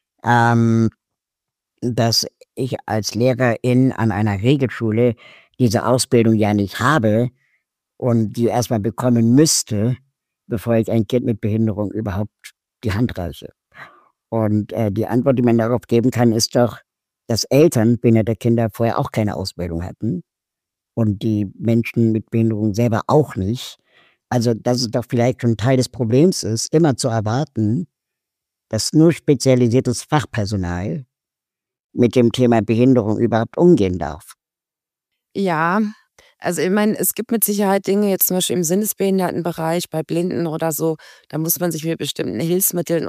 dass ich als Lehrerin an einer Regelschule diese Ausbildung ja nicht habe und die erstmal bekommen müsste, bevor ich ein Kind mit Behinderung überhaupt die Hand reiche. Und die Antwort, die man darauf geben kann, ist doch, dass Eltern behinderte Kinder vorher auch keine Ausbildung hatten und die Menschen mit Behinderung selber auch nicht. Also, dass es doch vielleicht schon Teil des Problems ist, immer zu erwarten, dass nur spezialisiertes Fachpersonal mit dem Thema Behinderung überhaupt umgehen darf. Ja, also ich meine, es gibt mit Sicherheit Dinge, jetzt zum Beispiel im Sinnesbehindertenbereich, bei Blinden oder so, da muss man sich mit bestimmten Hilfsmitteln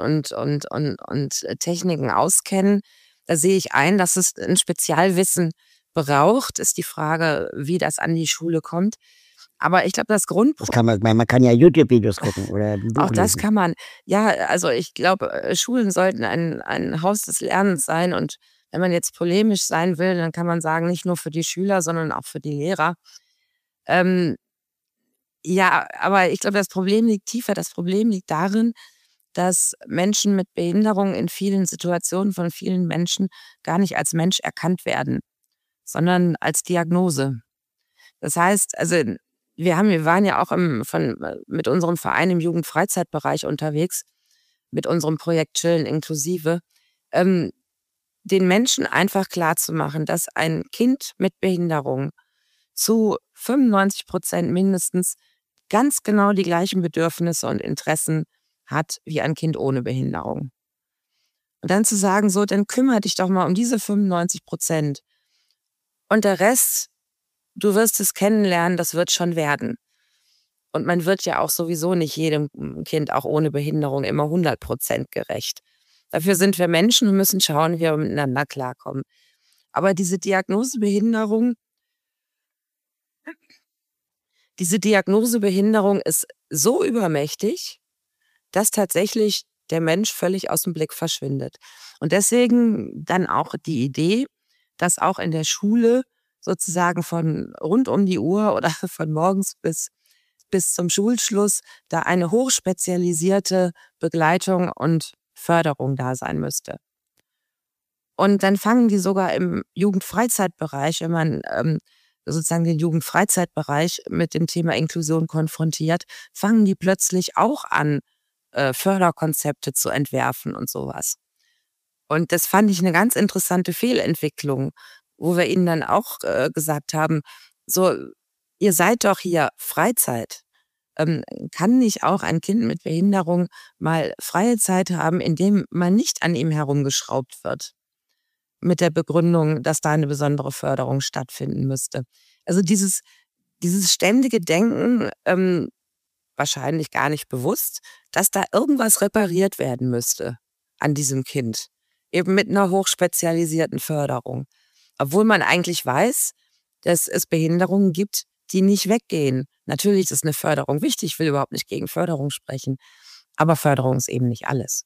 und Techniken auskennen. Da sehe ich ein, dass es ein Spezialwissen braucht. Ist die Frage, wie das an die Schule kommt. Aber ich glaube, das Das Grundproblem, kann man kann ja YouTube-Videos gucken oder ein auch Buch das lesen. kann man, ja, also ich glaube, Schulen sollten ein Haus des Lernens sein. Und wenn man jetzt polemisch sein will, dann kann man sagen, nicht nur für die Schüler, sondern auch für die Lehrer. Ähm, ja, aber ich glaube, das Problem liegt tiefer. Das Problem liegt darin, dass Menschen mit Behinderung in vielen Situationen von vielen Menschen gar nicht als Mensch erkannt werden, sondern als Diagnose. Das heißt, also wir waren ja auch mit unserem Verein im Jugendfreizeitbereich unterwegs, mit unserem Projekt Chillen inklusive, ähm, den Menschen einfach klarzumachen, dass ein Kind mit Behinderung zu 95% mindestens ganz genau die gleichen Bedürfnisse und Interessen hat wie ein Kind ohne Behinderung. Und dann zu sagen, so, dann kümmere dich doch mal um diese 95%. Und der Rest, du wirst es kennenlernen, das wird schon werden. Und man wird ja auch sowieso nicht jedem Kind, auch ohne Behinderung, immer 100% gerecht. Dafür sind wir Menschen und müssen schauen, wie wir miteinander klarkommen. Aber diese Diagnosebehinderung ist so übermächtig, dass tatsächlich der Mensch völlig aus dem Blick verschwindet. Und deswegen dann auch die Idee, dass auch in der Schule sozusagen von rund um die Uhr oder von morgens bis zum Schulschluss da eine hochspezialisierte Begleitung und Förderung da sein müsste. Und dann fangen die sogar im Jugendfreizeitbereich, wenn man sozusagen den Jugendfreizeitbereich mit dem Thema Inklusion konfrontiert, fangen die plötzlich auch an, Förderkonzepte zu entwerfen und sowas. Und das fand ich eine ganz interessante Fehlentwicklung, wo wir ihnen dann auch gesagt haben, so, ihr seid doch hier Freizeit. Kann nicht auch ein Kind mit Behinderung mal freie Zeit haben, indem man nicht an ihm herumgeschraubt wird? Mit der Begründung, dass da eine besondere Förderung stattfinden müsste. Also dieses ständige Denken, wahrscheinlich gar nicht bewusst, dass da irgendwas repariert werden müsste an diesem Kind. Eben mit einer hochspezialisierten Förderung. Obwohl man eigentlich weiß, dass es Behinderungen gibt, die nicht weggehen. Natürlich ist eine Förderung wichtig, ich will überhaupt nicht gegen Förderung sprechen. Aber Förderung ist eben nicht alles.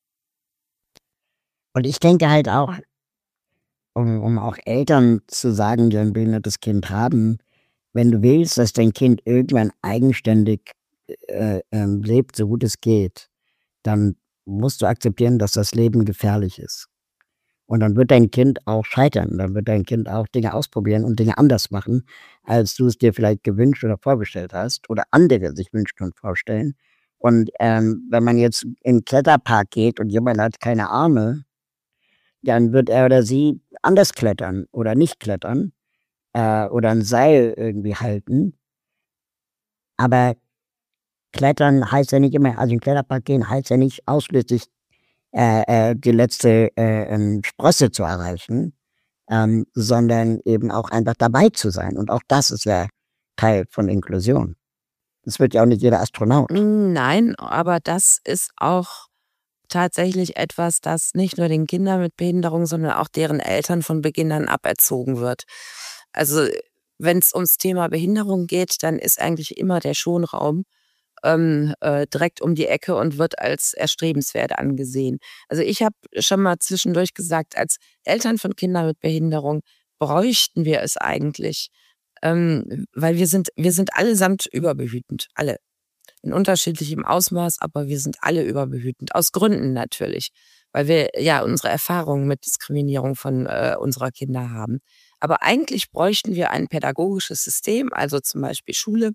Und ich denke halt auch, um auch Eltern zu sagen, die ein behindertes Kind haben, wenn du willst, dass dein Kind irgendwann eigenständig lebt, so gut es geht, dann musst du akzeptieren, dass das Leben gefährlich ist. Und dann wird dein Kind auch scheitern. Dann wird dein Kind auch Dinge ausprobieren und Dinge anders machen, als du es dir vielleicht gewünscht oder vorgestellt hast oder andere sich wünschen und vorstellen. Und wenn man jetzt in 'n Kletterpark geht und jemand hat keine Arme, dann wird er oder sie anders klettern oder nicht klettern oder ein Seil irgendwie halten. Aber Klettern heißt ja nicht immer, also in den Kletterpark gehen heißt ja nicht ausschließlich die letzte Sprosse zu erreichen, sondern eben auch einfach dabei zu sein. Und auch das ist ja Teil von Inklusion. Das wird ja auch nicht jeder Astronaut. Nein, aber das ist auch tatsächlich etwas, das nicht nur den Kindern mit Behinderung, sondern auch deren Eltern von Beginn an aberzogen wird. Also wenn es ums Thema Behinderung geht, dann ist eigentlich immer der Schonraum direkt um die Ecke und wird als erstrebenswert angesehen. Also ich habe schon mal zwischendurch gesagt, als Eltern von Kindern mit Behinderung bräuchten wir es eigentlich, weil wir sind allesamt überbehütend, alle. In unterschiedlichem Ausmaß, aber wir sind alle überbehütend. Aus Gründen natürlich, weil wir ja unsere Erfahrungen mit Diskriminierung von unserer Kinder haben. Aber eigentlich bräuchten wir ein pädagogisches System, also zum Beispiel Schule,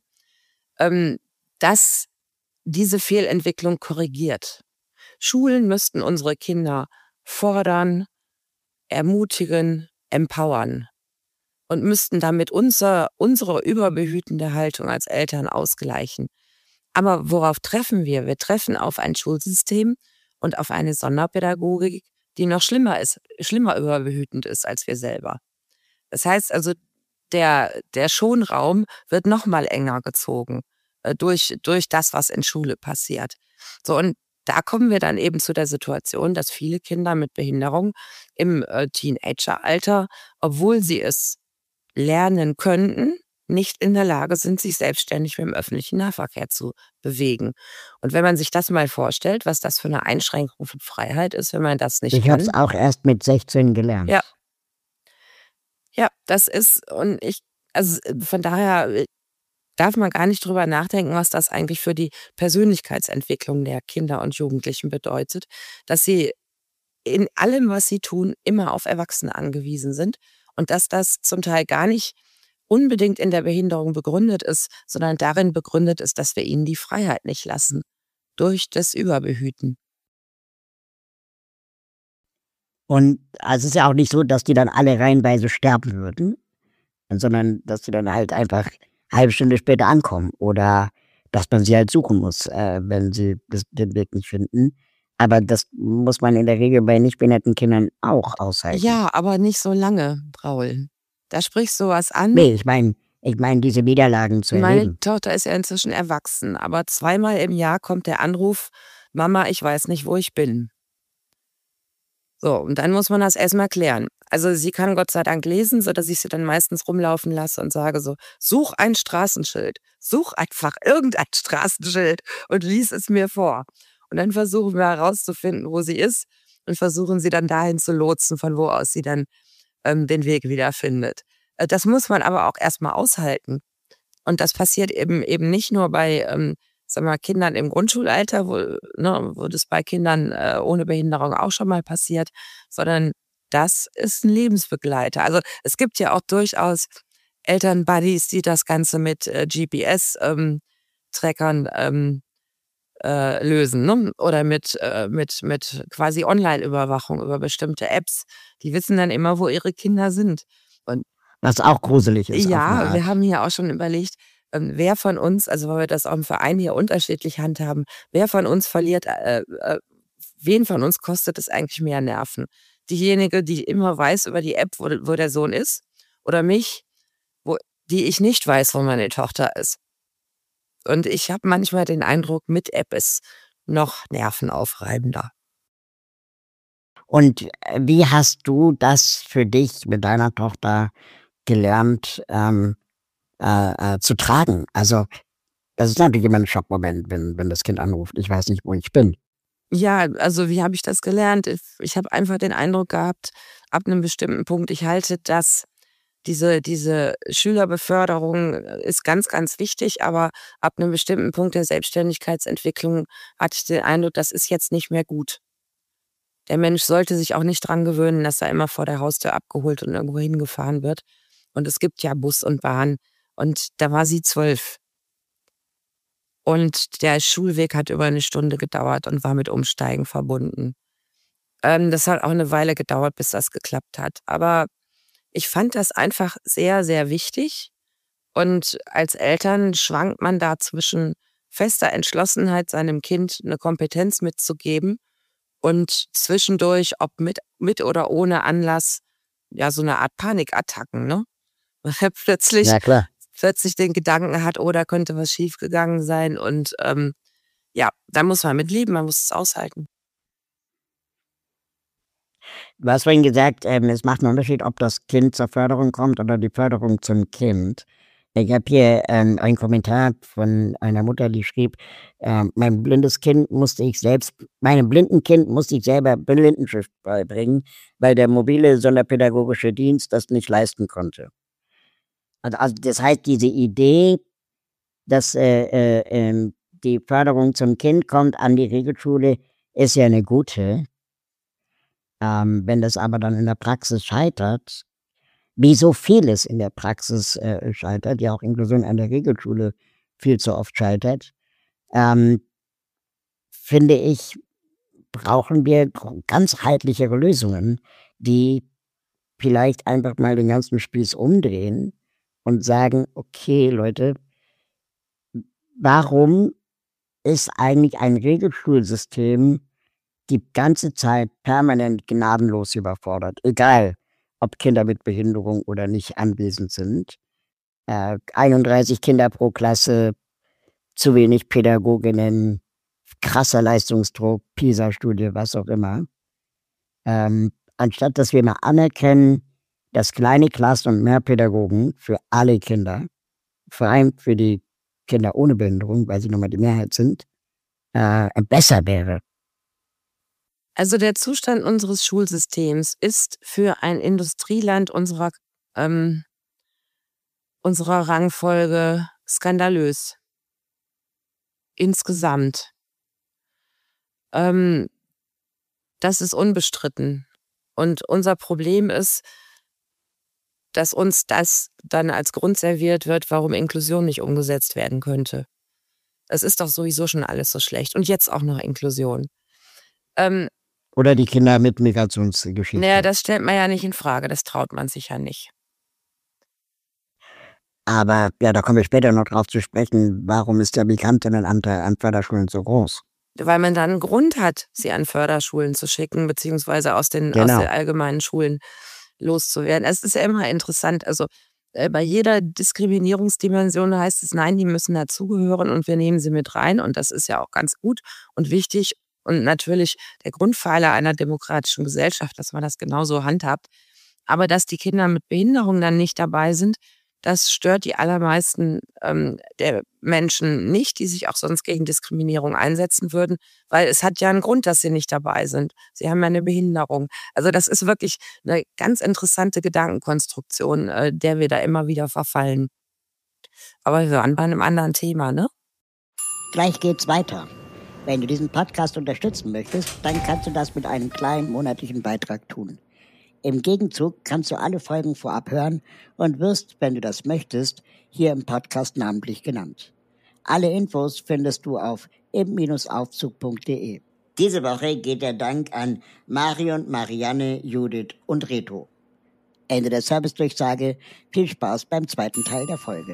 das diese Fehlentwicklung korrigiert. Schulen müssten unsere Kinder fordern, ermutigen, empowern und müssten damit unsere überbehütende Haltung als Eltern ausgleichen. Aber worauf treffen wir? Wir treffen auf ein Schulsystem und auf eine Sonderpädagogik, die noch schlimmer überbehütend ist als wir selber. Das heißt also, der Schonraum wird noch mal enger gezogen durch das, was in Schule passiert. So, und da kommen wir dann eben zu der Situation, dass viele Kinder mit Behinderung im Teenageralter, obwohl sie es lernen könnten, nicht in der Lage sind, sich selbstständig mit dem öffentlichen Nahverkehr zu bewegen. Und wenn man sich das mal vorstellt, was das für eine Einschränkung von Freiheit ist, wenn man das nicht Ich habe es kann. auch erst mit 16 gelernt. Ja. Ja, das ist, und also von daher darf man gar nicht drüber nachdenken, was das eigentlich für die Persönlichkeitsentwicklung der Kinder und Jugendlichen bedeutet, dass sie in allem, was sie tun, immer auf Erwachsene angewiesen sind und dass das zum Teil gar nicht unbedingt in der Behinderung begründet ist, sondern darin begründet ist, dass wir ihnen die Freiheit nicht lassen durch das Überbehüten. Und es ist ja auch nicht so, dass die dann alle reihenweise sterben würden, sondern dass die dann halt einfach eine halbe Stunde später ankommen oder dass man sie halt suchen muss, wenn sie den Weg nicht finden. Aber das muss man in der Regel bei nicht behinderten Kindern auch aushalten. Ja, aber nicht so lange, Raul. Da sprichst du was an. Nee, ich meine diese Niederlagen zu Meine erleben. Tochter ist ja inzwischen erwachsen, aber 2-mal im Jahr kommt der Anruf: Mama, ich weiß nicht, wo ich bin. So, und dann muss man das erstmal klären. Also sie kann Gott sei Dank lesen, sodass ich sie dann meistens rumlaufen lasse und sage so: Such ein Straßenschild. Such einfach irgendein Straßenschild und lies es mir vor. Und dann versuchen wir herauszufinden, wo sie ist und versuchen sie dann dahin zu lotsen, von wo aus sie dann den Weg wiederfindet. Das muss man aber auch erstmal aushalten. Und das passiert eben nicht nur bei Kindern im Grundschulalter, wo das bei Kindern ohne Behinderung auch schon mal passiert, sondern das ist ein Lebensbegleiter. Also es gibt ja auch durchaus Elternbuddies, die das Ganze mit GPS-Trackern lösen, ne? Oder mit quasi Online-Überwachung über bestimmte Apps. Die wissen dann immer, wo ihre Kinder sind. Und Was auch gruselig ist. ja, wir haben hier auch schon überlegt, wer von uns, also weil wir das auch im Verein hier unterschiedlich handhaben, wen von uns kostet es eigentlich mehr Nerven? Diejenige, die immer weiß über die App, wo der Sohn ist, oder mich, die ich nicht weiß, wo meine Tochter ist. Und ich habe manchmal den Eindruck, mit App ist noch nervenaufreibender. Und wie hast du das für dich mit deiner Tochter gelernt zu tragen? Also das ist natürlich immer ein Schockmoment, wenn das Kind anruft, ich weiß nicht, wo ich bin. Ja, also wie habe ich das gelernt? Ich habe einfach den Eindruck gehabt, ab einem bestimmten Punkt, ich halte diese Schülerbeförderung ist ganz, ganz wichtig, aber ab einem bestimmten Punkt der Selbstständigkeitsentwicklung hatte ich den Eindruck, das ist jetzt nicht mehr gut. Der Mensch sollte sich auch nicht dran gewöhnen, dass er immer vor der Haustür abgeholt und irgendwo hingefahren wird. Und es gibt ja Bus und Bahn. Und da war sie 12. Und der Schulweg hat über 1 Stunde gedauert und war mit Umsteigen verbunden. Das hat auch eine Weile gedauert, bis das geklappt hat. Aber ich fand das einfach sehr, sehr wichtig. Und als Eltern schwankt man da zwischen fester Entschlossenheit, seinem Kind eine Kompetenz mitzugeben und zwischendurch, ob mit oder ohne Anlass, ja, so eine Art Panikattacken, ne? Weil er Ja, klar. plötzlich den Gedanken hat, oh, da könnte was schiefgegangen sein. Und ja, da muss man mit leben, man muss es aushalten. Du hast vorhin gesagt, es macht einen Unterschied, ob das Kind zur Förderung kommt oder die Förderung zum Kind. Ich habe hier einen Kommentar von einer Mutter, die schrieb, meinem blinden Kind musste ich selber Blindenschrift beibringen, weil der mobile sonderpädagogische Dienst das nicht leisten konnte. Also das heißt, diese Idee, dass die Förderung zum Kind kommt an die Regelschule, ist ja eine gute. Wenn das aber dann in der Praxis scheitert, wie so vieles in der Praxis scheitert, ja auch Inklusion an der Regelschule viel zu oft scheitert, finde ich, brauchen wir ganzheitlichere Lösungen, die vielleicht einfach mal den ganzen Spieß umdrehen und sagen, okay, Leute, warum ist eigentlich ein Regelschulsystem die ganze Zeit permanent gnadenlos überfordert, egal ob Kinder mit Behinderung oder nicht anwesend sind. 31 Kinder pro Klasse, zu wenig Pädagoginnen, krasser Leistungsdruck, PISA-Studie, was auch immer. Anstatt dass wir mal anerkennen, dass kleine Klassen und mehr Pädagogen für alle Kinder, vor allem für die Kinder ohne Behinderung, weil sie nun mal die Mehrheit sind, besser wäre. Also der Zustand unseres Schulsystems ist für ein Industrieland unserer Rangfolge skandalös. Insgesamt. Das ist unbestritten. Und unser Problem ist, dass uns das dann als Grund serviert wird, warum Inklusion nicht umgesetzt werden könnte. Es ist doch sowieso schon alles so schlecht. Und jetzt auch noch Inklusion. Oder die Kinder mit Migrationsgeschichten. Naja, das stellt man ja nicht in Frage. Das traut man sich ja nicht. Aber ja, da kommen wir später noch drauf zu sprechen, warum ist der Migrantinnenanteil an Förderschulen so groß? Weil man dann einen Grund hat, sie an Förderschulen zu schicken, beziehungsweise aus den allgemeinen Schulen loszuwerden. Es ist ja immer interessant, also bei jeder Diskriminierungsdimension heißt es, nein, die müssen dazugehören und wir nehmen sie mit rein und das ist ja auch ganz gut und wichtig und natürlich der Grundpfeiler einer demokratischen Gesellschaft, dass man das genauso handhabt. Aber dass die Kinder mit Behinderung dann nicht dabei sind, das stört die allermeisten der Menschen nicht, die sich auch sonst gegen Diskriminierung einsetzen würden, weil es hat ja einen Grund, dass sie nicht dabei sind. Sie haben ja eine Behinderung. Also das ist wirklich eine ganz interessante Gedankenkonstruktion, der wir da immer wieder verfallen. Aber wir waren bei einem anderen Thema, ne? Gleich geht's weiter. Wenn du diesen Podcast unterstützen möchtest, dann kannst du das mit einem kleinen monatlichen Beitrag tun. Im Gegenzug kannst du alle Folgen vorab hören und wirst, wenn du das möchtest, hier im Podcast namentlich genannt. Alle Infos findest du auf im-aufzug.de. Diese Woche geht der Dank an Marion, Marianne, Judith und Reto. Ende der Servicedurchsage. Viel Spaß beim zweiten Teil der Folge.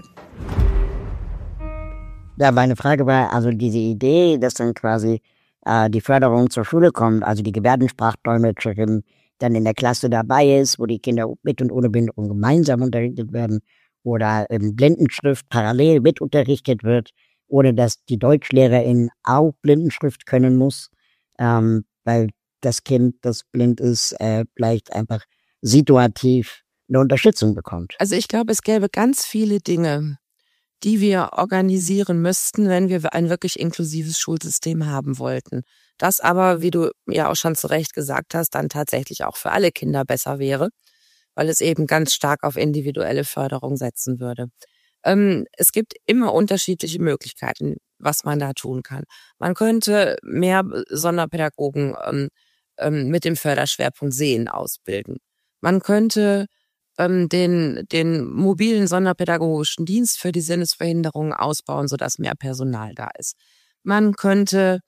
Ja, meine Frage war, also diese Idee, dass dann quasi die Förderung zur Schule kommt, also die Gebärdensprachdolmetscherin dann in der Klasse dabei ist, wo die Kinder mit und ohne Behinderung gemeinsam unterrichtet werden oder in Blindenschrift parallel mit unterrichtet wird, ohne dass die Deutschlehrerin auch Blindenschrift können muss, weil das Kind, das blind ist, vielleicht einfach situativ eine Unterstützung bekommt. Also ich glaube, es gäbe ganz viele Dinge, die wir organisieren müssten, wenn wir ein wirklich inklusives Schulsystem haben wollten. Das aber, wie du ja auch schon zu Recht gesagt hast, dann tatsächlich auch für alle Kinder besser wäre, weil es eben ganz stark auf individuelle Förderung setzen würde. Es gibt immer unterschiedliche Möglichkeiten, was man da tun kann. Man könnte mehr Sonderpädagogen mit dem Förderschwerpunkt Sehen ausbilden. Man könnte den mobilen sonderpädagogischen Dienst für die Sinnesbehinderungen ausbauen, sodass mehr Personal da ist. Man könnte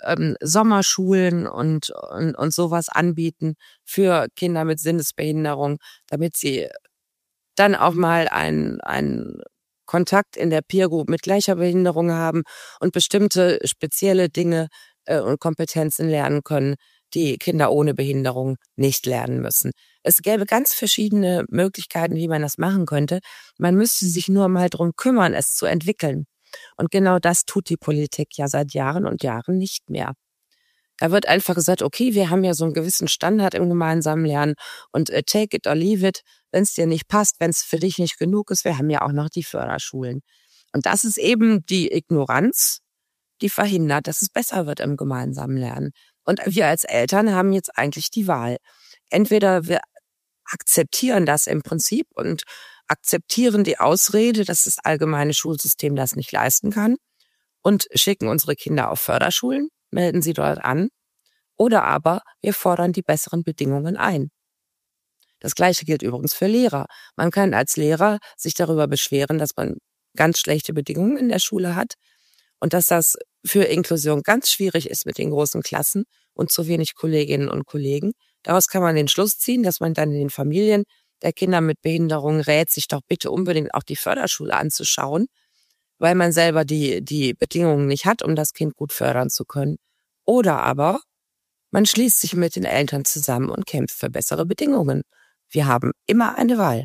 Sommerschulen und sowas anbieten für Kinder mit Sinnesbehinderung, damit sie dann auch mal einen Kontakt in der Peer Group mit gleicher Behinderung haben und bestimmte spezielle Dinge und Kompetenzen lernen können, die Kinder ohne Behinderung nicht lernen müssen. Es gäbe ganz verschiedene Möglichkeiten, wie man das machen könnte. Man müsste sich nur mal drum kümmern, es zu entwickeln. Und genau das tut die Politik ja seit Jahren und Jahren nicht mehr. Da wird einfach gesagt, okay, wir haben ja so einen gewissen Standard im gemeinsamen Lernen und take it or leave it, wenn es dir nicht passt, wenn es für dich nicht genug ist. Wir haben ja auch noch die Förderschulen. Und das ist eben die Ignoranz, die verhindert, dass es besser wird im gemeinsamen Lernen. Und wir als Eltern haben jetzt eigentlich die Wahl. Entweder wir akzeptieren das im Prinzip und akzeptieren die Ausrede, dass das allgemeine Schulsystem das nicht leisten kann und schicken unsere Kinder auf Förderschulen, melden sie dort an, oder aber wir fordern die besseren Bedingungen ein. Das Gleiche gilt übrigens für Lehrer. Man kann als Lehrer sich darüber beschweren, dass man ganz schlechte Bedingungen in der Schule hat und dass das für Inklusion ganz schwierig ist mit den großen Klassen und zu wenig Kolleginnen und Kollegen. Daraus kann man den Schluss ziehen, dass man dann in den Familien der Kinder mit Behinderungen rät, sich doch bitte unbedingt auch die Förderschule anzuschauen, weil man selber die Bedingungen nicht hat, um das Kind gut fördern zu können. Oder aber man schließt sich mit den Eltern zusammen und kämpft für bessere Bedingungen. Wir haben immer eine Wahl.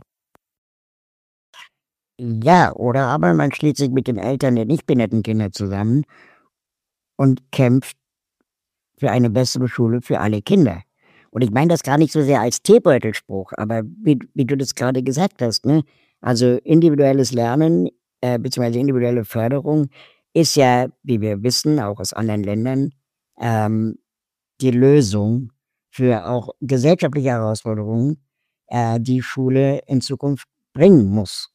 Ja, oder aber man schließt sich mit den Eltern der nicht behinderten Kinder zusammen und kämpft für eine bessere Schule für alle Kinder. Und ich meine das gar nicht so sehr als Teebeutelspruch, aber wie du das gerade gesagt hast, ne? Also individuelles Lernen beziehungsweise individuelle Förderung ist ja, wie wir wissen, auch aus anderen Ländern, die Lösung für auch gesellschaftliche Herausforderungen, die Schule in Zukunft bringen muss.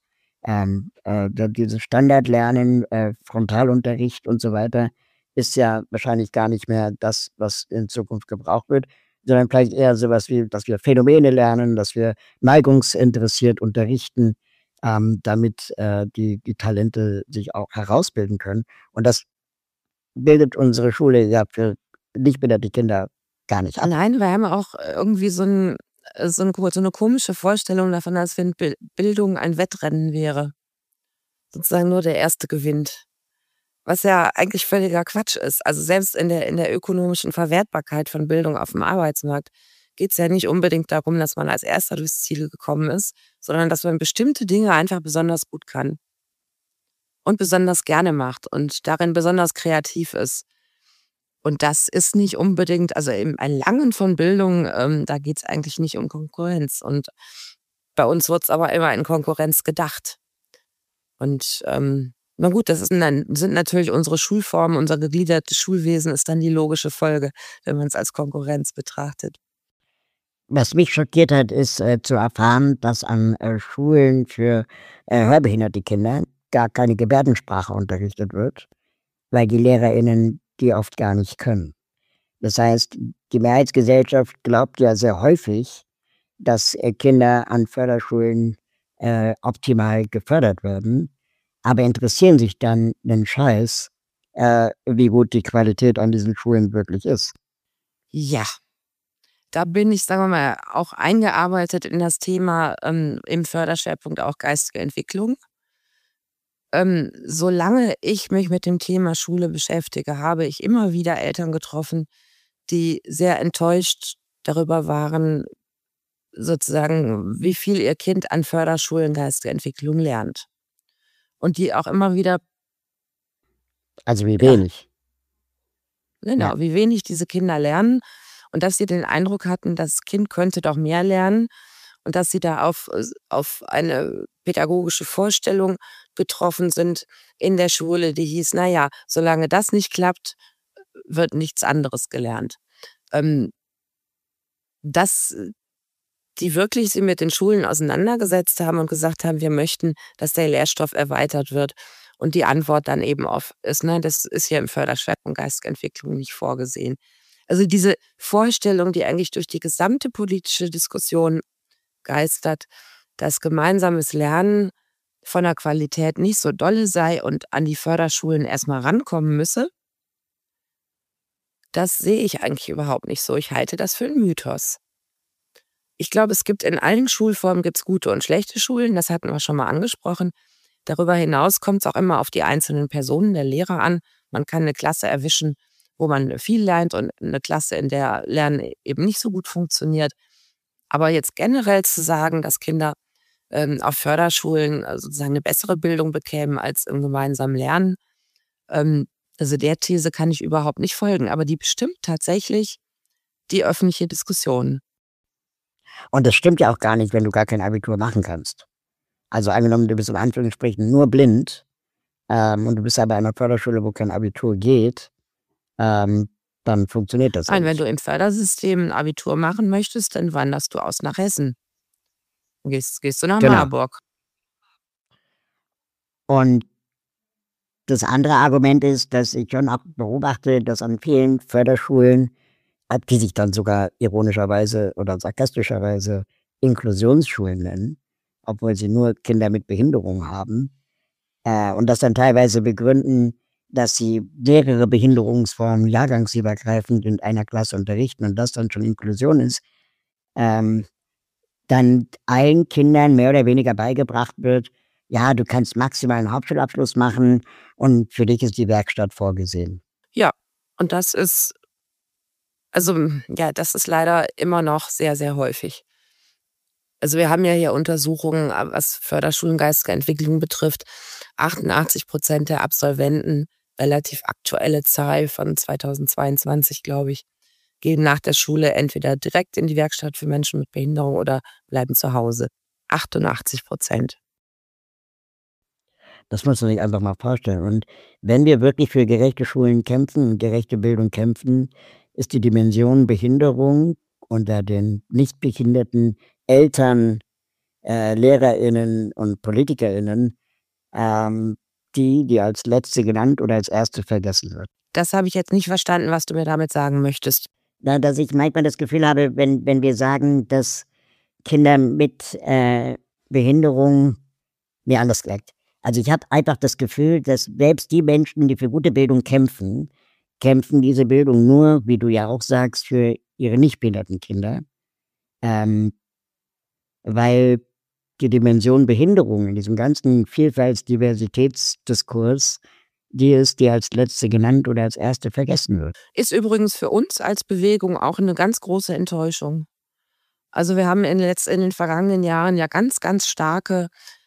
Dieses Standardlernen, Frontalunterricht und so weiter ist ja wahrscheinlich gar nicht mehr das, was in Zukunft gebraucht wird, sondern vielleicht eher sowas wie, dass wir Phänomene lernen, dass wir neigungsinteressiert unterrichten, damit die Talente sich auch herausbilden können. Und das bildet unsere Schule ja für nicht behinderte Kinder gar nicht ab. Nein, wir haben auch irgendwie so eine komische Vorstellung davon, als wenn Bildung ein Wettrennen wäre. Sozusagen nur der Erste gewinnt. Was ja eigentlich völliger Quatsch ist. Also selbst in der ökonomischen Verwertbarkeit von Bildung auf dem Arbeitsmarkt geht es ja nicht unbedingt darum, dass man als Erster durchs Ziel gekommen ist, sondern dass man bestimmte Dinge einfach besonders gut kann und besonders gerne macht und darin besonders kreativ ist. Und das ist nicht unbedingt, also im Erlangen von Bildung, da geht es eigentlich nicht um Konkurrenz. Und bei uns wird es aber immer in Konkurrenz gedacht. Und na gut, das sind natürlich unsere Schulformen, unser gegliedertes Schulwesen ist dann die logische Folge, wenn man es als Konkurrenz betrachtet. Was mich schockiert hat, ist zu erfahren, dass an Schulen für hörbehinderte Kinder gar keine Gebärdensprache unterrichtet wird, weil die LehrerInnen die oft gar nicht können. Das heißt, die Mehrheitsgesellschaft glaubt ja sehr häufig, dass Kinder an Förderschulen optimal gefördert werden, aber interessieren sich dann den Scheiß, wie gut die Qualität an diesen Schulen wirklich ist. Ja, da bin ich, sagen wir mal, auch eingearbeitet in das Thema im Förderschwerpunkt auch geistige Entwicklung. Solange ich mich mit dem Thema Schule beschäftige, habe ich immer wieder Eltern getroffen, die sehr enttäuscht darüber waren, sozusagen, wie viel ihr Kind an Förderschulen geistige Entwicklung lernt. Und die auch immer wieder, Also wie wenig. genau, Ja. wie wenig diese Kinder lernen und dass sie den Eindruck hatten, das Kind könnte doch mehr lernen und dass sie da auf eine pädagogische Vorstellung getroffen sind in der Schule, die hieß, naja, solange das nicht klappt, wird nichts anderes gelernt. Dass die wirklich sich mit den Schulen auseinandergesetzt haben und gesagt haben, wir möchten, dass der Lehrstoff erweitert wird. Und die Antwort dann eben auf ist, ne, das ist hier im Förderschwerpunkt geistige Entwicklung nicht vorgesehen. Also diese Vorstellung, die eigentlich durch die gesamte politische Diskussion geistert, dass gemeinsames Lernen von der Qualität nicht so dolle sei und an die Förderschulen erstmal rankommen müsse, Das sehe ich eigentlich überhaupt nicht so. Ich halte das für einen Mythos. Ich glaube, es gibt in allen Schulformen gibt's gute und schlechte Schulen, das hatten wir schon mal angesprochen. Darüber hinaus kommt es auch immer auf die einzelnen Personen der Lehrer an. Man kann eine Klasse erwischen, wo man viel lernt und eine Klasse, in der Lernen eben nicht so gut funktioniert. Aber jetzt generell zu sagen, dass Kinder auf Förderschulen sozusagen eine bessere Bildung bekämen als im gemeinsamen Lernen, ähm, also der These kann ich überhaupt nicht folgen. Aber die bestimmt tatsächlich die öffentliche Diskussion. Und das stimmt ja auch gar nicht, wenn du gar kein Abitur machen kannst. Also angenommen, du bist in Anführungsstrichen nur blind und du bist aber in einer Förderschule, wo kein Abitur geht, dann funktioniert das ja Nein, wenn nicht. du im Fördersystem ein Abitur machen möchtest, dann wanderst du aus nach Hessen. Gehst du nach Genau. Marburg. Und das andere Argument ist, dass ich schon auch beobachte, dass an vielen Förderschulen, die sich dann sogar ironischerweise oder sarkastischerweise Inklusionsschulen nennen, obwohl sie nur Kinder mit Behinderung haben, und das dann teilweise begründen, dass sie mehrere Behinderungsformen jahrgangsübergreifend in einer Klasse unterrichten und das dann schon Inklusion ist, dann allen Kindern mehr oder weniger beigebracht wird, ja, du kannst maximal einen Hauptschulabschluss machen und für dich ist die Werkstatt vorgesehen. Ja, und das ist das ist leider immer noch sehr, sehr häufig. Also wir haben ja hier Untersuchungen, was Förderschulen geistige Entwicklung betrifft. 88% der Absolventen, relativ aktuelle Zahl von 2022, glaube ich, gehen nach der Schule entweder direkt in die Werkstatt für Menschen mit Behinderung oder bleiben zu Hause. 88%. Das muss man sich einfach mal vorstellen. Und wenn wir wirklich für gerechte Schulen kämpfen und gerechte Bildung kämpfen, ist die Dimension Behinderung unter den nicht behinderten Eltern, LehrerInnen und PolitikerInnen, die als letzte genannt oder als erste vergessen wird. Das habe ich jetzt nicht verstanden, was du mir damit sagen möchtest. Na, dass ich manchmal das Gefühl habe, wenn wir sagen, dass Kinder mit Behinderung, anders gesagt. Also ich habe einfach das Gefühl, dass selbst die Menschen, die für gute Bildung kämpfen diese Bildung nur, wie du ja auch sagst, für ihre nicht behinderten Kinder, weil die Dimension Behinderung in diesem ganzen Vielfalts-Diversitätsdiskurs die ist, die als letzte genannt oder als erste vergessen wird. Ist übrigens für uns als Bewegung auch eine ganz große Enttäuschung. Also wir haben in den vergangenen Jahren ja ganz, ganz starke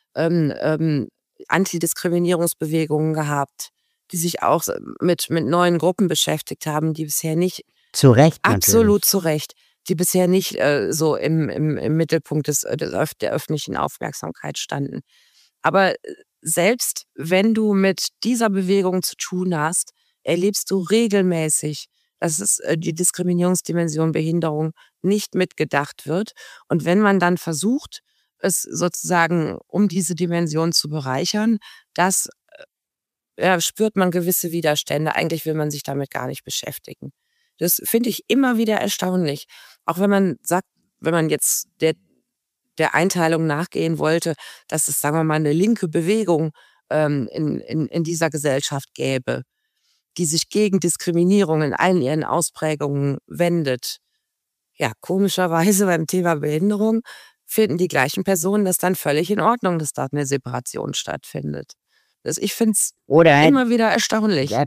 Antidiskriminierungsbewegungen gehabt, die sich auch mit neuen Gruppen beschäftigt haben, die bisher nicht, Zu Recht natürlich. absolut zu Recht, die bisher nicht so im Mittelpunkt der öffentlichen Aufmerksamkeit standen. Aber selbst wenn du mit dieser Bewegung zu tun hast, erlebst du regelmäßig, dass es die Diskriminierungsdimension Behinderung nicht mitgedacht wird. Und wenn man dann versucht, es sozusagen um diese Dimension zu bereichern, das spürt man gewisse Widerstände. Eigentlich will man sich damit gar nicht beschäftigen. Das finde ich immer wieder erstaunlich. Auch wenn man sagt, wenn man jetzt der Einteilung nachgehen wollte, dass es, sagen wir mal, eine linke Bewegung in dieser Gesellschaft gäbe, die sich gegen Diskriminierung in allen ihren Ausprägungen wendet. Ja, komischerweise beim Thema Behinderung finden die gleichen Personen das dann völlig in Ordnung, dass dort eine Separation stattfindet. Ich finde es immer wieder erstaunlich. Ja,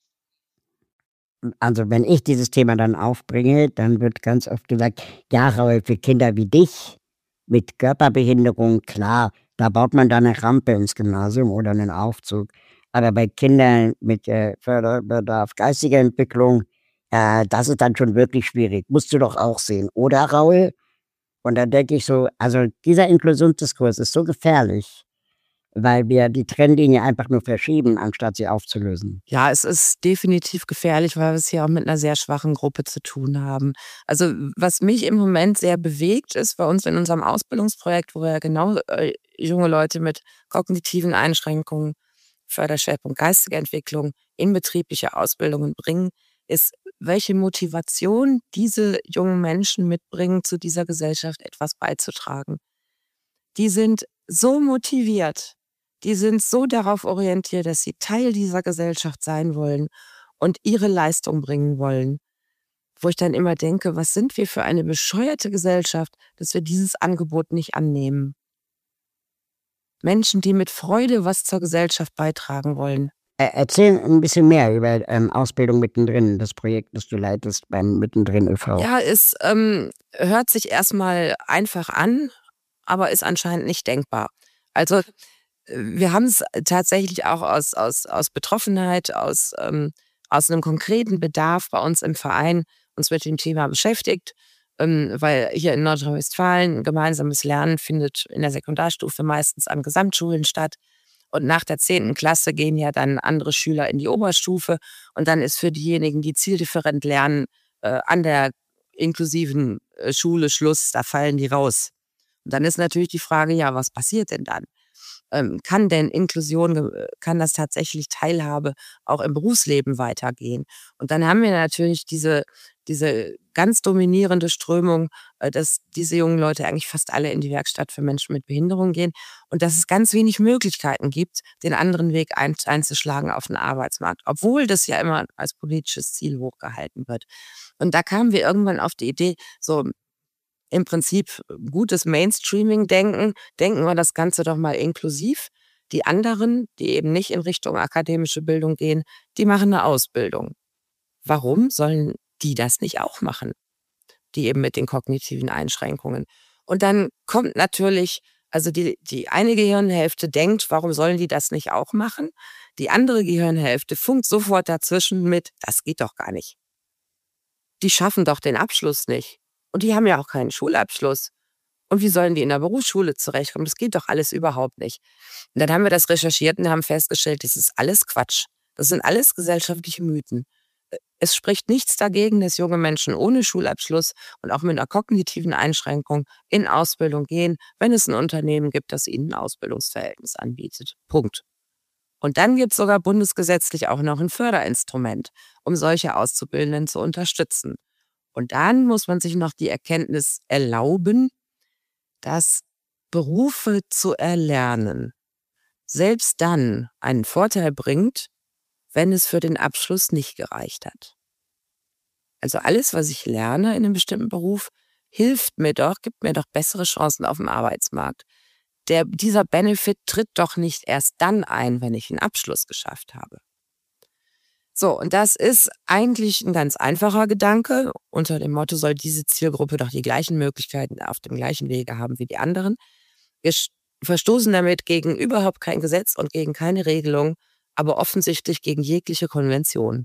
also wenn ich dieses Thema dann aufbringe, dann wird ganz oft gesagt, ja, Raul, für Kinder wie dich mit Körperbehinderung, klar, da baut man dann eine Rampe ins Gymnasium oder einen Aufzug. Aber bei Kindern mit Förderbedarf geistiger Entwicklung, das ist dann schon wirklich schwierig. Musst du doch auch sehen, oder Raul? Und dann denke ich so, also dieser Inklusionsdiskurs ist so gefährlich, weil wir die Trennlinie einfach nur verschieben, anstatt sie aufzulösen. Ja, es ist definitiv gefährlich, weil wir es hier auch mit einer sehr schwachen Gruppe zu tun haben. Also was mich im Moment sehr bewegt, ist bei uns in unserem Ausbildungsprojekt, wo wir genau junge Leute mit kognitiven Einschränkungen, Förderschwerpunkt geistige Entwicklung in betriebliche Ausbildungen bringen, ist, welche Motivation diese jungen Menschen mitbringen, zu dieser Gesellschaft etwas beizutragen. Die sind so motiviert, die sind so darauf orientiert, dass sie Teil dieser Gesellschaft sein wollen und ihre Leistung bringen wollen. Wo ich dann immer denke, was sind wir für eine bescheuerte Gesellschaft, dass wir dieses Angebot nicht annehmen. Menschen, die mit Freude was zur Gesellschaft beitragen wollen. Erzähl ein bisschen mehr über Ausbildung mittendrin, das Projekt, das du leitest beim Mittendrin e.V. Ja, es hört sich erstmal einfach an, aber ist anscheinend nicht denkbar. Also wir haben es tatsächlich auch aus Betroffenheit, aus einem konkreten Bedarf bei uns im Verein uns mit dem Thema beschäftigt, weil hier in Nordrhein-Westfalen gemeinsames Lernen findet in der Sekundarstufe meistens an Gesamtschulen statt. Und nach der 10. Klasse gehen ja dann andere Schüler in die Oberstufe und dann ist für diejenigen, die zieldifferent lernen, an der inklusiven Schule Schluss, da fallen die raus. Und dann ist natürlich die Frage, ja, was passiert denn dann? Kann denn Inklusion, kann das tatsächlich Teilhabe auch im Berufsleben weitergehen? Und dann haben wir natürlich diese ganz dominierende Strömung, dass diese jungen Leute eigentlich fast alle in die Werkstatt für Menschen mit Behinderung gehen und dass es ganz wenig Möglichkeiten gibt, den anderen Weg einzuschlagen auf den Arbeitsmarkt, obwohl das ja immer als politisches Ziel hochgehalten wird. Und da kamen wir irgendwann auf die Idee, so im Prinzip gutes Mainstreaming-Denken, denken wir das Ganze doch mal inklusiv. Die anderen, die eben nicht in Richtung akademische Bildung gehen, die machen eine Ausbildung. Warum sollen die das nicht auch machen? Die eben mit den kognitiven Einschränkungen. Und dann kommt natürlich, also die eine Gehirnhälfte denkt, warum sollen die das nicht auch machen? Die andere Gehirnhälfte funkt sofort dazwischen mit, das geht doch gar nicht. Die schaffen doch den Abschluss nicht. Und die haben ja auch keinen Schulabschluss. Und wie sollen die in der Berufsschule zurechtkommen? Das geht doch alles überhaupt nicht. Und dann haben wir das recherchiert und haben festgestellt, das ist alles Quatsch. Das sind alles gesellschaftliche Mythen. Es spricht nichts dagegen, dass junge Menschen ohne Schulabschluss und auch mit einer kognitiven Einschränkung in Ausbildung gehen, wenn es ein Unternehmen gibt, das ihnen ein Ausbildungsverhältnis anbietet. Punkt. Und dann gibt es sogar bundesgesetzlich auch noch ein Förderinstrument, um solche Auszubildenden zu unterstützen. Und dann muss man sich noch die Erkenntnis erlauben, dass Berufe zu erlernen selbst dann einen Vorteil bringt, wenn es für den Abschluss nicht gereicht hat. Also alles, was ich lerne in einem bestimmten Beruf, hilft mir doch, gibt mir doch bessere Chancen auf dem Arbeitsmarkt. Dieser Benefit tritt doch nicht erst dann ein, wenn ich einen Abschluss geschafft habe. So, und das ist eigentlich ein ganz einfacher Gedanke. Unter dem Motto soll diese Zielgruppe doch die gleichen Möglichkeiten auf dem gleichen Wege haben wie die anderen. Wir verstoßen damit gegen überhaupt kein Gesetz und gegen keine Regelung, aber offensichtlich gegen jegliche Konvention.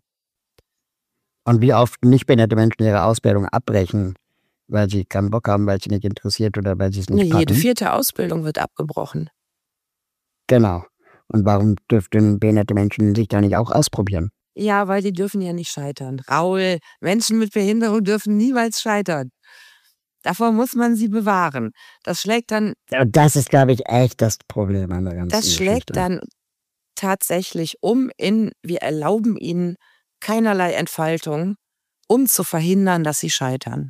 Und wie oft nichtbehinderte Menschen ihre Ausbildung abbrechen, weil sie keinen Bock haben, weil sie nicht interessiert oder weil sie es nicht packen? Jede 4. Ausbildung wird abgebrochen. Genau. Und warum dürften behinderte Menschen sich da nicht auch ausprobieren? Ja, weil die dürfen ja nicht scheitern. Raul, Menschen mit Behinderung dürfen niemals scheitern. Davor muss man sie bewahren. Das schlägt dann... Und das ist, glaube ich, echt das Problem an der ganzen Das schlägt Geschichte. dann tatsächlich wir erlauben ihnen keinerlei Entfaltung, um zu verhindern, dass sie scheitern.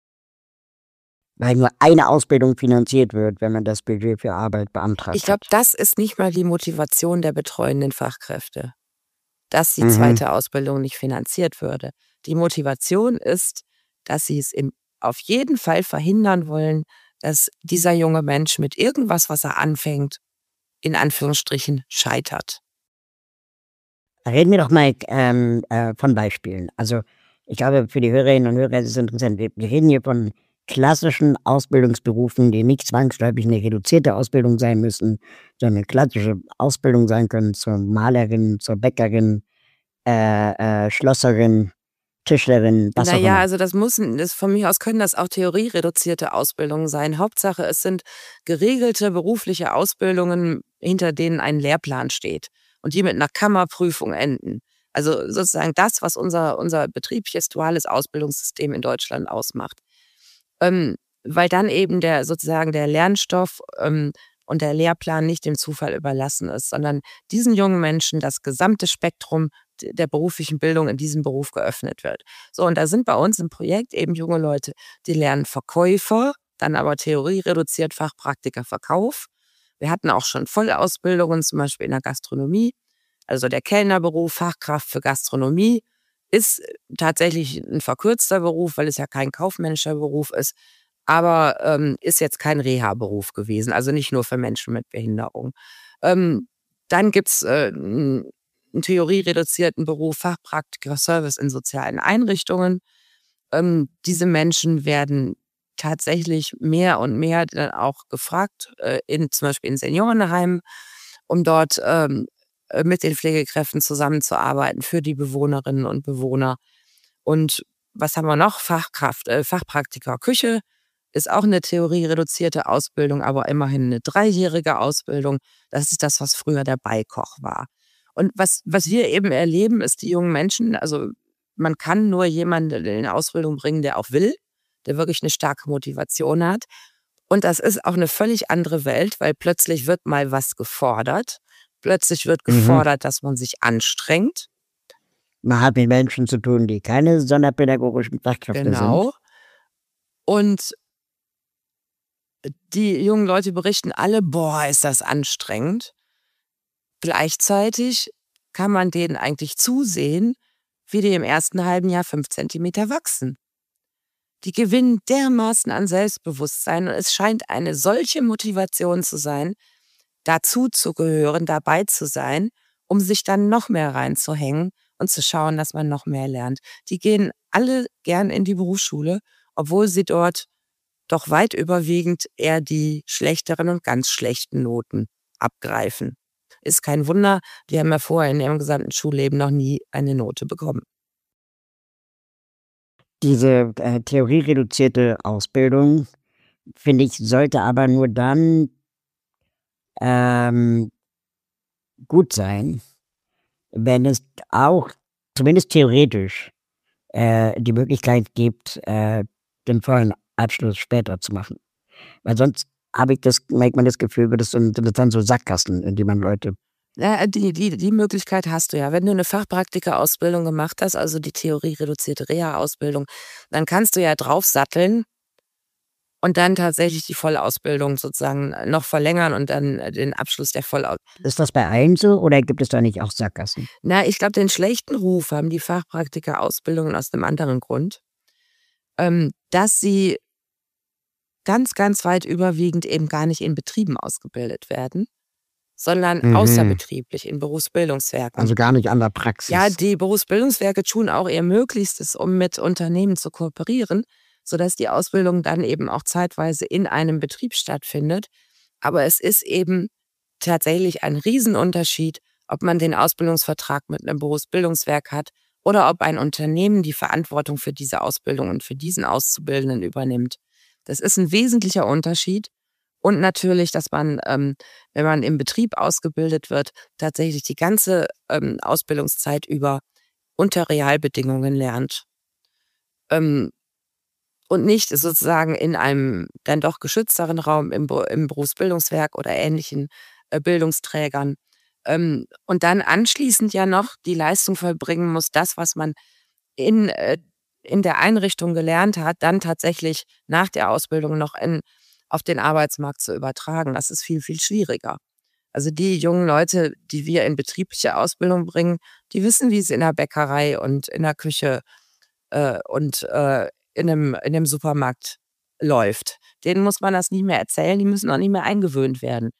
Weil nur eine Ausbildung finanziert wird, wenn man das Budget für Arbeit beantragt Ich glaube, hat. das ist nicht mal die Motivation der betreuenden Fachkräfte, dass die zweite Ausbildung nicht finanziert würde. Die Motivation ist, dass sie es auf jeden Fall verhindern wollen, dass dieser junge Mensch mit irgendwas, was er anfängt, in Anführungsstrichen scheitert. Reden wir doch mal von Beispielen. Also ich glaube, für die Hörerinnen und Hörer ist es interessant. Wir reden hier von klassischen Ausbildungsberufen, die nicht zwangsläufig eine reduzierte Ausbildung sein müssen, sondern eine klassische Ausbildung sein können zur Malerin, zur Bäckerin, Schlosserin, Tischlerin, was auch Naja, immer. also von mir aus können das auch theoriereduzierte Ausbildungen sein. Hauptsache, es sind geregelte berufliche Ausbildungen, hinter denen ein Lehrplan steht und die mit einer Kammerprüfung enden. Also sozusagen das, was unser betriebliches duales Ausbildungssystem in Deutschland ausmacht. Weil dann eben der Lernstoff und der Lehrplan nicht dem Zufall überlassen ist, sondern diesen jungen Menschen das gesamte Spektrum der beruflichen Bildung in diesem Beruf geöffnet wird. So, und da sind bei uns im Projekt eben junge Leute, die lernen Verkäufer, dann aber theoriereduziert Fachpraktiker Verkauf. Wir hatten auch schon Vollausbildungen, zum Beispiel in der Gastronomie. Also der Kellnerberuf, Fachkraft für Gastronomie, ist tatsächlich ein verkürzter Beruf, weil es ja kein kaufmännischer Beruf ist, aber ist jetzt kein Reha-Beruf gewesen, also nicht nur für Menschen mit Behinderung. Dann gibt es einen theoriereduzierten Beruf, Fachpraktiker Service in sozialen Einrichtungen. Diese Menschen werden tatsächlich mehr und mehr dann auch gefragt, zum Beispiel in Seniorenheimen, um dort mit den Pflegekräften zusammenzuarbeiten für die Bewohnerinnen und Bewohner. Und was haben wir noch? Fachpraktiker Küche ist auch eine theoriereduzierte Ausbildung, aber immerhin eine 3-jährige Ausbildung. Das ist das, was früher der Beikoch war. Und was wir eben erleben, ist die jungen Menschen, also man kann nur jemanden in Ausbildung bringen, der auch will, der wirklich eine starke Motivation hat. Und das ist auch eine völlig andere Welt, weil plötzlich wird mal was gefordert. Plötzlich wird gefordert, dass man sich anstrengt. Man hat mit Menschen zu tun, die keine sonderpädagogischen Fachkräfte sind. Genau. Und die jungen Leute berichten alle, boah, ist das anstrengend. Gleichzeitig kann man denen eigentlich zusehen, wie die im ersten halben Jahr 5 Zentimeter wachsen. Die gewinnen dermaßen an Selbstbewusstsein und es scheint eine solche Motivation zu sein, dazu zu gehören, dabei zu sein, um sich dann noch mehr reinzuhängen und zu schauen, dass man noch mehr lernt. Die gehen alle gern in die Berufsschule, obwohl sie dort doch weit überwiegend eher die schlechteren und ganz schlechten Noten abgreifen. Ist kein Wunder, die haben ja vorher in ihrem gesamten Schulleben noch nie eine Note bekommen. Diese theoriereduzierte Ausbildung, finde ich, sollte aber nur dann gut sein, wenn es auch, zumindest theoretisch, die Möglichkeit gibt, den vollen Abschluss später zu machen. Weil sonst merkt man das Gefühl, sind das dann so Sackgassen, in die man Leute... Die Möglichkeit hast du ja. Wenn du eine Fachpraktika-Ausbildung gemacht hast, also die theoriereduzierte Reha-Ausbildung, dann kannst du ja draufsatteln und dann tatsächlich die Vollausbildung sozusagen noch verlängern und dann den Abschluss der Vollausbildung. Ist das bei allen so oder gibt es da nicht auch Sackgassen? Ich glaube, den schlechten Ruf haben die Fachpraktika-Ausbildungen aus einem anderen Grund, dass sie ganz, ganz weit überwiegend eben gar nicht in Betrieben ausgebildet werden, sondern außerbetrieblich in Berufsbildungswerken. Also gar nicht an der Praxis. Ja, die Berufsbildungswerke tun auch ihr Möglichstes, um mit Unternehmen zu kooperieren, sodass die Ausbildung dann eben auch zeitweise in einem Betrieb stattfindet. Aber es ist eben tatsächlich ein Riesenunterschied, ob man den Ausbildungsvertrag mit einem Berufsbildungswerk hat oder ob ein Unternehmen die Verantwortung für diese Ausbildung und für diesen Auszubildenden übernimmt. Das ist ein wesentlicher Unterschied. Und natürlich, dass man, wenn man im Betrieb ausgebildet wird, tatsächlich die ganze Ausbildungszeit über unter Realbedingungen lernt. Und nicht sozusagen in einem dann doch geschützteren Raum im Berufsbildungswerk oder ähnlichen Bildungsträgern. Und dann anschließend ja noch die Leistung vollbringen muss, das, was man in der Einrichtung gelernt hat, dann tatsächlich nach der Ausbildung noch auf den Arbeitsmarkt zu übertragen. Das ist viel, viel schwieriger. Also die jungen Leute, die wir in betriebliche Ausbildung bringen, die wissen, wie es in der Bäckerei und in der Küche und in einem Supermarkt läuft. Denen muss man das nicht mehr erzählen, die müssen auch nicht mehr eingewöhnt werden.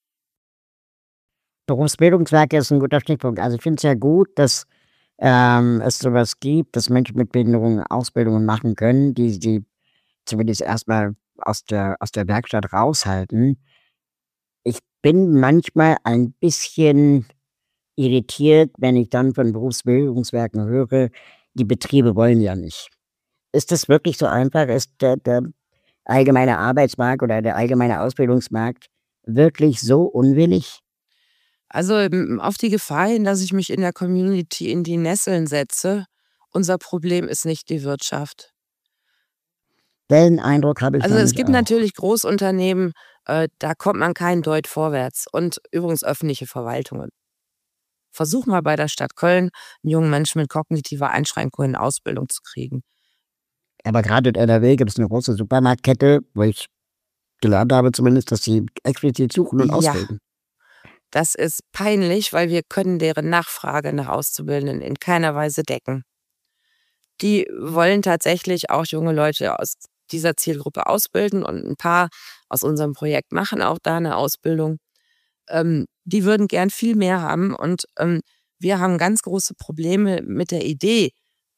Berufsbildungswerke ist ein guter Stichpunkt. Also ich finde es ja gut, dass es sowas gibt, dass Menschen mit Behinderungen Ausbildungen machen können, die sie zumindest erstmal aus der Werkstatt raushalten. Ich bin manchmal ein bisschen irritiert, wenn ich dann von Berufsbildungswerken höre, die Betriebe wollen ja nicht. Ist das wirklich so einfach? Ist der allgemeine Arbeitsmarkt oder der allgemeine Ausbildungsmarkt wirklich so unwillig? Also auf die Gefahr hin, dass ich mich in der Community in die Nesseln setze, unser Problem ist nicht die Wirtschaft. Den Eindruck habe ich Also es nämlich gibt auch. natürlich Großunternehmen, da kommt man keinen Deut vorwärts. Und übrigens öffentliche Verwaltungen. Versuch mal bei der Stadt Köln, einen jungen Menschen mit kognitiver Einschränkung in Ausbildung zu kriegen. Aber gerade in NRW gibt es eine große Supermarktkette, wo ich gelernt habe zumindest, dass sie explizit suchen und Ja. ausbilden. Das ist peinlich, weil wir können deren Nachfrage nach Auszubildenden in keiner Weise decken. Die wollen tatsächlich auch junge Leute aus dieser Zielgruppe ausbilden und ein paar aus unserem Projekt machen auch da eine Ausbildung. Die würden gern viel mehr haben und wir haben ganz große Probleme mit der Idee,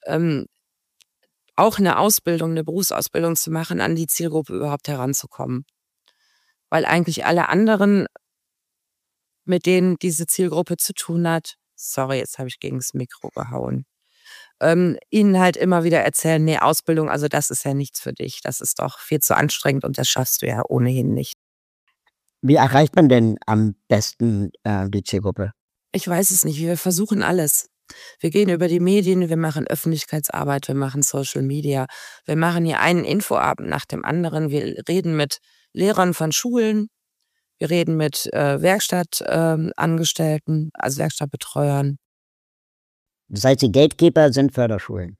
auch eine Ausbildung, eine Berufsausbildung zu machen, an die Zielgruppe überhaupt heranzukommen. Weil eigentlich alle anderen, mit denen diese Zielgruppe zu tun hat, sorry, jetzt habe ich gegen das Mikro gehauen, ihnen halt immer wieder erzählen, nee, Ausbildung, also das ist ja nichts für dich, das ist doch viel zu anstrengend und das schaffst du ja ohnehin nicht. Wie erreicht man denn am besten die Zielgruppe? Ich weiß es nicht, wir versuchen alles. Wir gehen über die Medien, wir machen Öffentlichkeitsarbeit, wir machen Social Media, wir machen hier einen Infoabend nach dem anderen, wir reden mit Lehrern von Schulen, wir reden mit Werkstattangestellten, also Werkstattbetreuern. Das heißt, die Gatekeeper sind Förderschulen.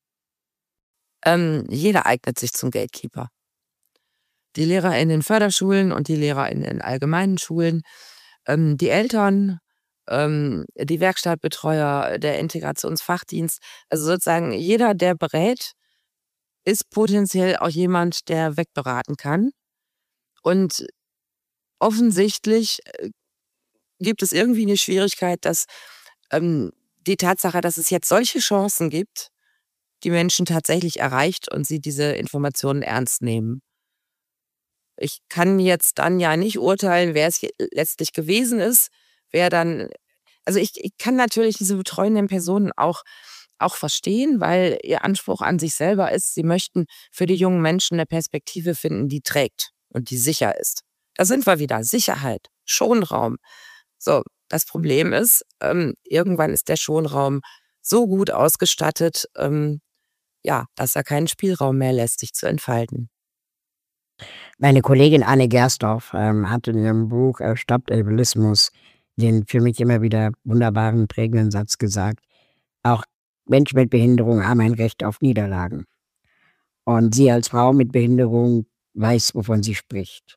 Jeder eignet sich zum Gatekeeper. Die Lehrer in den Förderschulen und die Lehrer in den allgemeinen Schulen, die Eltern, die Werkstattbetreuer, der Integrationsfachdienst. Also sozusagen jeder, der berät, ist potenziell auch jemand, der wegberaten kann. Und offensichtlich gibt es irgendwie eine Schwierigkeit, dass die Tatsache, dass es jetzt solche Chancen gibt, die Menschen tatsächlich erreicht und sie diese Informationen ernst nehmen. Ich kann jetzt dann ja nicht urteilen, wer es letztlich gewesen ist, wer dann, also ich kann natürlich diese betreuenden Personen auch verstehen, weil ihr Anspruch an sich selber ist, sie möchten für die jungen Menschen eine Perspektive finden, die trägt und die sicher ist. Da sind wir wieder, Sicherheit, Schonraum. So, das Problem ist, irgendwann ist der Schonraum so gut ausgestattet, dass er keinen Spielraum mehr lässt, sich zu entfalten. Meine Kollegin Anne Gersdorf hat in ihrem Buch Stoppt Ableismus den für mich immer wieder wunderbaren, prägenden Satz gesagt: Auch Menschen mit Behinderung haben ein Recht auf Niederlagen. Und sie als Frau mit Behinderung weiß, wovon sie spricht.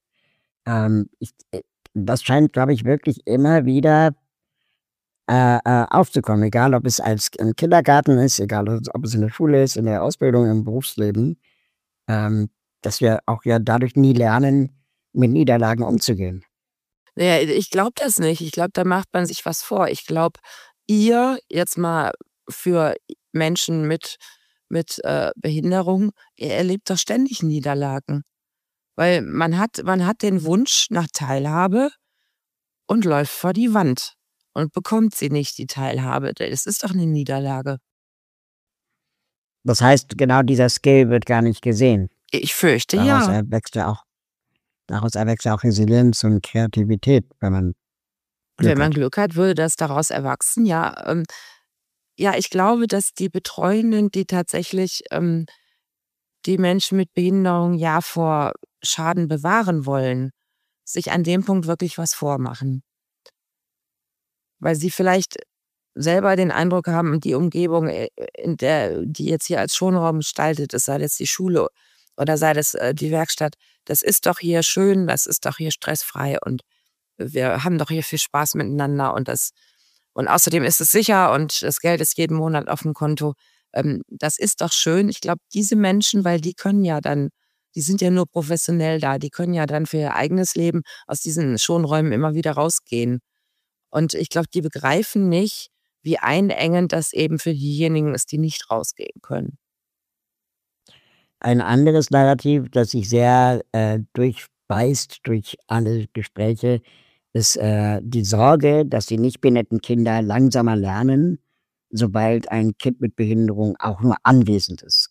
Das scheint, glaube ich, wirklich immer wieder aufzukommen, egal ob es als im Kindergarten ist, egal ob es in der Schule ist, in der Ausbildung, im Berufsleben, dass wir auch ja dadurch nie lernen, mit Niederlagen umzugehen. Naja, ich glaube das nicht. Ich glaube, da macht man sich was vor. Ich glaube, ihr jetzt mal für Menschen mit Behinderung, ihr erlebt doch ständig Niederlagen. Weil man hat den Wunsch nach Teilhabe und läuft vor die Wand und bekommt sie nicht, die Teilhabe. Das ist doch eine Niederlage. Das heißt, genau dieser Skill wird gar nicht gesehen. Ich fürchte, Daraus ja. erwächst ja auch Resilienz und Kreativität, wenn man Wenn man Glück hat, würde das daraus erwachsen, ja. Ich glaube, dass die Betreuenden, die tatsächlich die Menschen mit Behinderung ja vor Schaden bewahren wollen, sich an dem Punkt wirklich was vormachen. Weil sie vielleicht selber den Eindruck haben, die Umgebung, die jetzt hier als Schonraum gestaltet ist, sei das die Schule oder sei das die Werkstatt, das ist doch hier schön, das ist doch hier stressfrei und wir haben doch hier viel Spaß miteinander und außerdem ist es sicher und das Geld ist jeden Monat auf dem Konto. Das ist doch schön. Ich glaube, diese Menschen, weil die können ja dann, die sind ja nur professionell da, die können ja dann für ihr eigenes Leben aus diesen Schonräumen immer wieder rausgehen. Und ich glaube, die begreifen nicht, wie einengend das eben für diejenigen ist, die nicht rausgehen können. Ein anderes Narrativ, das sich sehr durchbeißt durch alle Gespräche, ist die Sorge, dass die nicht behinderten Kinder langsamer lernen, sobald ein Kind mit Behinderung auch nur anwesend ist.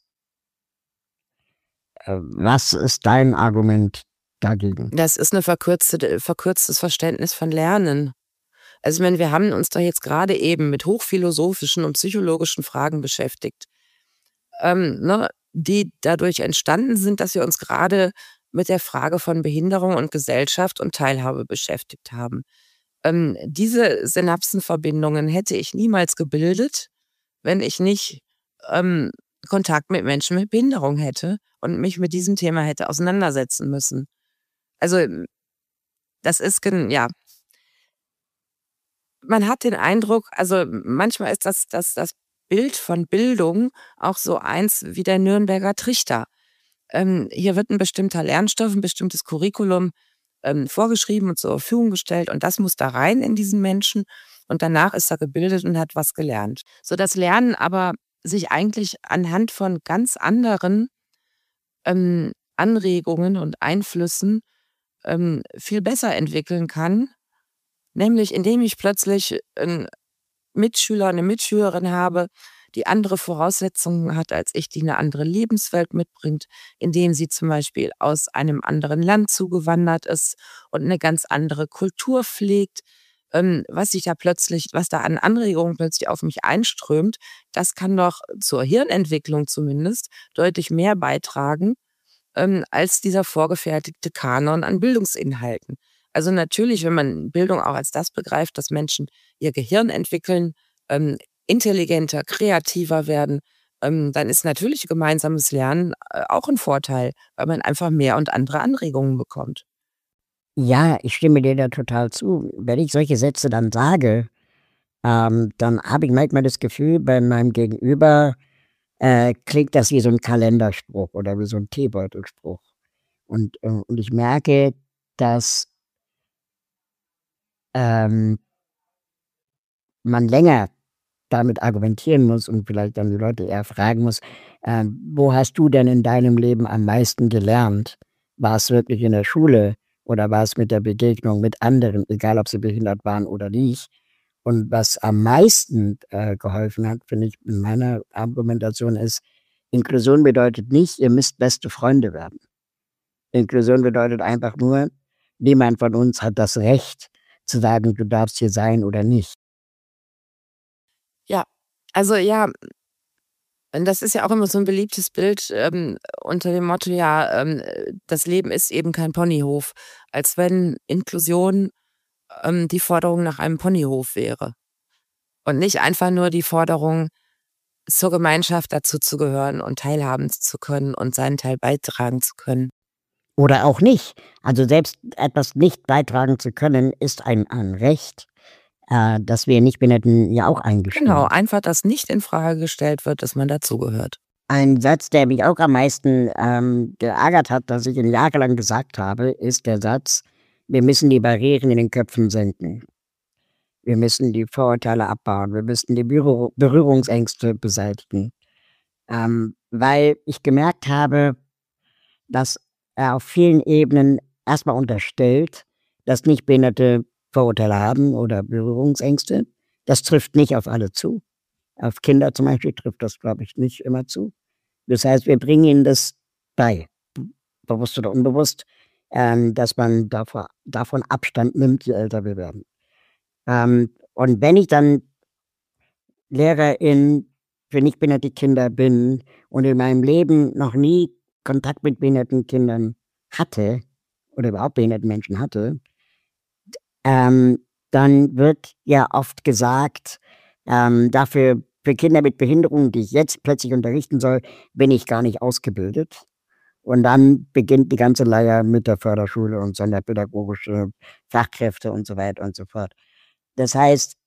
Was ist dein Argument dagegen? Das ist ein verkürztes Verständnis von Lernen. Also ich meine, wir haben uns doch jetzt gerade eben mit hochphilosophischen und psychologischen Fragen beschäftigt, die dadurch entstanden sind, dass wir uns gerade mit der Frage von Behinderung und Gesellschaft und Teilhabe beschäftigt haben. Diese Synapsenverbindungen hätte ich niemals gebildet, wenn ich nicht Kontakt mit Menschen mit Behinderung hätte und mich mit diesem Thema hätte auseinandersetzen müssen. Also das ist, man hat den Eindruck, also manchmal ist das Bild von Bildung auch so eins wie der Nürnberger Trichter. Hier wird ein bestimmter Lernstoff, ein bestimmtes Curriculum vorgeschrieben und zur Verfügung gestellt und das muss da rein in diesen Menschen und danach ist er gebildet und hat was gelernt. So das Lernen aber sich eigentlich anhand von ganz anderen Anregungen und Einflüssen viel besser entwickeln kann, nämlich indem ich plötzlich 'n Mitschüler, eine Mitschülerin habe, die andere Voraussetzungen hat als ich, die eine andere Lebenswelt mitbringt, indem sie zum Beispiel aus einem anderen Land zugewandert ist und eine ganz andere Kultur pflegt. Was da an Anregungen plötzlich auf mich einströmt, das kann doch zur Hirnentwicklung zumindest deutlich mehr beitragen, als dieser vorgefertigte Kanon an Bildungsinhalten. Also natürlich, wenn man Bildung auch als das begreift, dass Menschen ihr Gehirn entwickeln, intelligenter, kreativer werden, dann ist natürlich gemeinsames Lernen auch ein Vorteil, weil man einfach mehr und andere Anregungen bekommt. Ja, ich stimme dir da total zu. Wenn ich solche Sätze dann sage, dann habe ich manchmal das Gefühl, bei meinem Gegenüber klingt das wie so ein Kalenderspruch oder wie so ein Teebeutelspruch. Und ich merke, dass ähm, man länger damit argumentieren muss und vielleicht dann die Leute eher fragen muss, wo hast du denn in deinem Leben am meisten gelernt? War es wirklich in der Schule oder war es mit der Begegnung mit anderen, egal ob sie behindert waren oder nicht? Und was am meisten geholfen hat, finde ich, in meiner Argumentation ist, Inklusion bedeutet nicht, ihr müsst beste Freunde werden. Inklusion bedeutet einfach nur, niemand von uns hat das Recht zu sagen, du darfst hier sein oder nicht. Ja, also ja, und das ist ja auch immer so ein beliebtes Bild, unter dem Motto, ja, das Leben ist eben kein Ponyhof, als wenn Inklusion, die Forderung nach einem Ponyhof wäre und nicht einfach nur die Forderung, zur Gemeinschaft dazuzugehören und teilhaben zu können und seinen Teil beitragen zu können. Oder auch nicht. Also selbst etwas nicht beitragen zu können, ist ein Recht, das wir Nichtbehinderten ja auch Genau, eingestehen. einfach, dass nicht in Frage gestellt wird, dass man dazugehört. Ein Satz, der mich auch am meisten geärgert hat, dass ich ihn jahrelang gesagt habe, ist der Satz, wir müssen die Barrieren in den Köpfen senken. Wir müssen die Vorurteile abbauen. Wir müssen die Berührungsängste beseitigen. Weil ich gemerkt habe, dass er auf vielen Ebenen erstmal unterstellt, dass Nichtbehinderte Vorurteile haben oder Berührungsängste. Das trifft nicht auf alle zu. Auf Kinder zum Beispiel trifft das, glaube ich, nicht immer zu. Das heißt, wir bringen ihnen das bei, bewusst oder unbewusst, dass man davon Abstand nimmt, je älter wir werden. Und wenn ich dann Lehrerin für nichtbehinderte Kinder bin und in meinem Leben noch nie Kontakt mit behinderten Kindern hatte oder überhaupt behinderten Menschen hatte, dann wird ja oft gesagt, dafür für Kinder mit Behinderung, die ich jetzt plötzlich unterrichten soll, bin ich gar nicht ausgebildet. Und dann beginnt die ganze Leier mit der Förderschule und sonderpädagogische Fachkräfte und so weiter und so fort. Das heißt,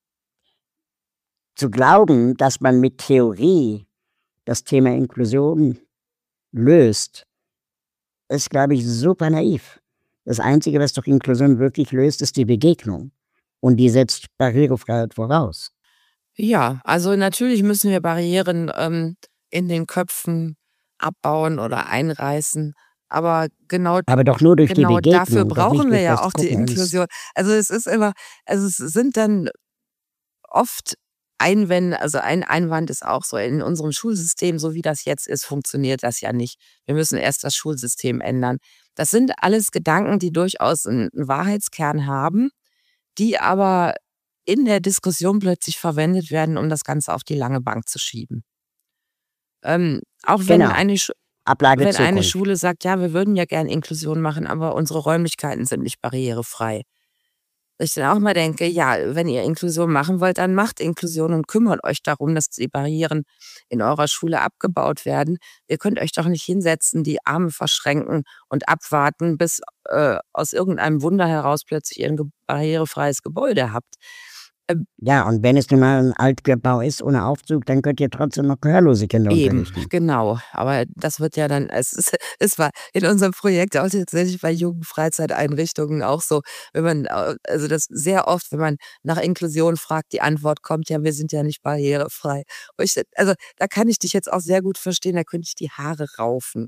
zu glauben, dass man mit Theorie das Thema Inklusion löst, ist, glaube ich, super naiv. Das Einzige, was doch Inklusion wirklich löst, ist die Begegnung. Und die setzt Barrierefreiheit voraus. Ja, also natürlich müssen wir Barrieren in den Köpfen abbauen oder einreißen. Aber Aber doch nur durch die genau dafür Begegnung, doch nicht brauchen wir durch ja das auch die Gucken. Inklusion. Also es sind dann oft Einwände, also ein Einwand ist auch so, in unserem Schulsystem, so wie das jetzt ist, funktioniert das ja nicht. Wir müssen erst das Schulsystem ändern. Das sind alles Gedanken, die durchaus einen Wahrheitskern haben, die aber in der Diskussion plötzlich verwendet werden, um das Ganze auf die lange Bank zu schieben. Auch wenn Genau. Ablage wenn eine Zukunft. Schule sagt, ja, wir würden ja gern Inklusion machen, aber unsere Räumlichkeiten sind nicht barrierefrei. Ich dann auch mal denke, ja, wenn ihr Inklusion machen wollt, dann macht Inklusion und kümmert euch darum, dass die Barrieren in eurer Schule abgebaut werden. Ihr könnt euch doch nicht hinsetzen, die Arme verschränken und abwarten, bis aus irgendeinem Wunder heraus plötzlich ihr ein barrierefreies Gebäude habt. Ja, und wenn es nun mal ein Altbau ist ohne Aufzug, dann könnt ihr trotzdem noch gehörlose Kinder Eben, unterrichten. genau. Aber das wird ja dann es war in unserem Projekt auch tatsächlich bei Jugendfreizeiteinrichtungen auch so, wenn man also das sehr oft, wenn man nach Inklusion fragt, die Antwort kommt: „Ja, wir sind ja nicht barrierefrei." Und also, da kann ich dich jetzt auch sehr gut verstehen, da könnte ich die Haare raufen,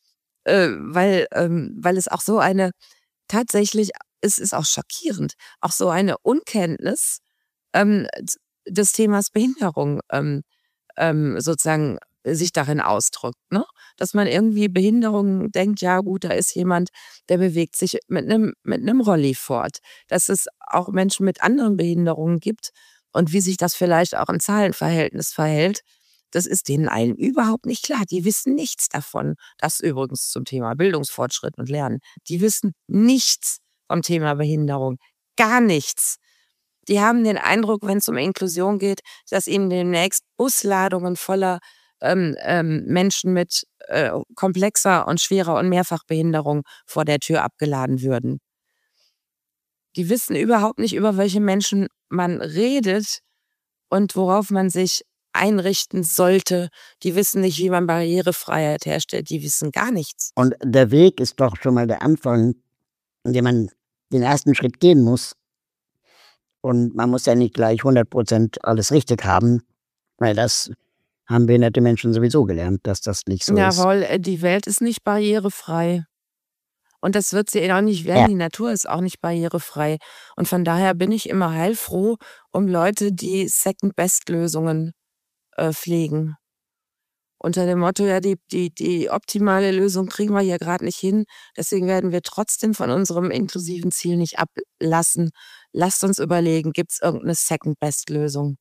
weil es auch so eine tatsächlich es ist auch schockierend, auch so eine Unkenntnis, des Themas Behinderung, sozusagen sich darin ausdrückt, ne? Dass man irgendwie Behinderung denkt, ja gut, da ist jemand, der bewegt sich mit 'nem Rolli fort. Dass es auch Menschen mit anderen Behinderungen gibt und wie sich das vielleicht auch im Zahlenverhältnis verhält, das ist denen allen überhaupt nicht klar. Die wissen nichts davon. Das übrigens zum Thema Bildungsfortschritt und Lernen. Die wissen nichts vom Thema Behinderung. Gar nichts. Die haben den Eindruck, wenn es um Inklusion geht, dass ihnen demnächst Busladungen voller, Menschen mit, komplexer und schwerer und Mehrfachbehinderung vor der Tür abgeladen würden. Die wissen überhaupt nicht, über welche Menschen man redet und worauf man sich einrichten sollte. Die wissen nicht, wie man Barrierefreiheit herstellt. Die wissen gar nichts. Und der Weg ist doch schon mal der Anfang, in dem man den ersten Schritt gehen muss. Und man muss ja nicht gleich 100% alles richtig haben, weil das haben behinderte Menschen sowieso gelernt, dass das nicht so ist. Jawohl, die Welt ist nicht barrierefrei. Und das wird sie auch nicht werden. Ja. Die Natur ist auch nicht barrierefrei. Und von daher bin ich immer heilfroh um Leute, die Second-Best-Lösungen, pflegen. Unter dem Motto, ja, die optimale Lösung kriegen wir hier gerade nicht hin. Deswegen werden wir trotzdem von unserem inklusiven Ziel nicht ablassen. Lasst uns überlegen, gibt's irgendeine Second-Best-Lösung?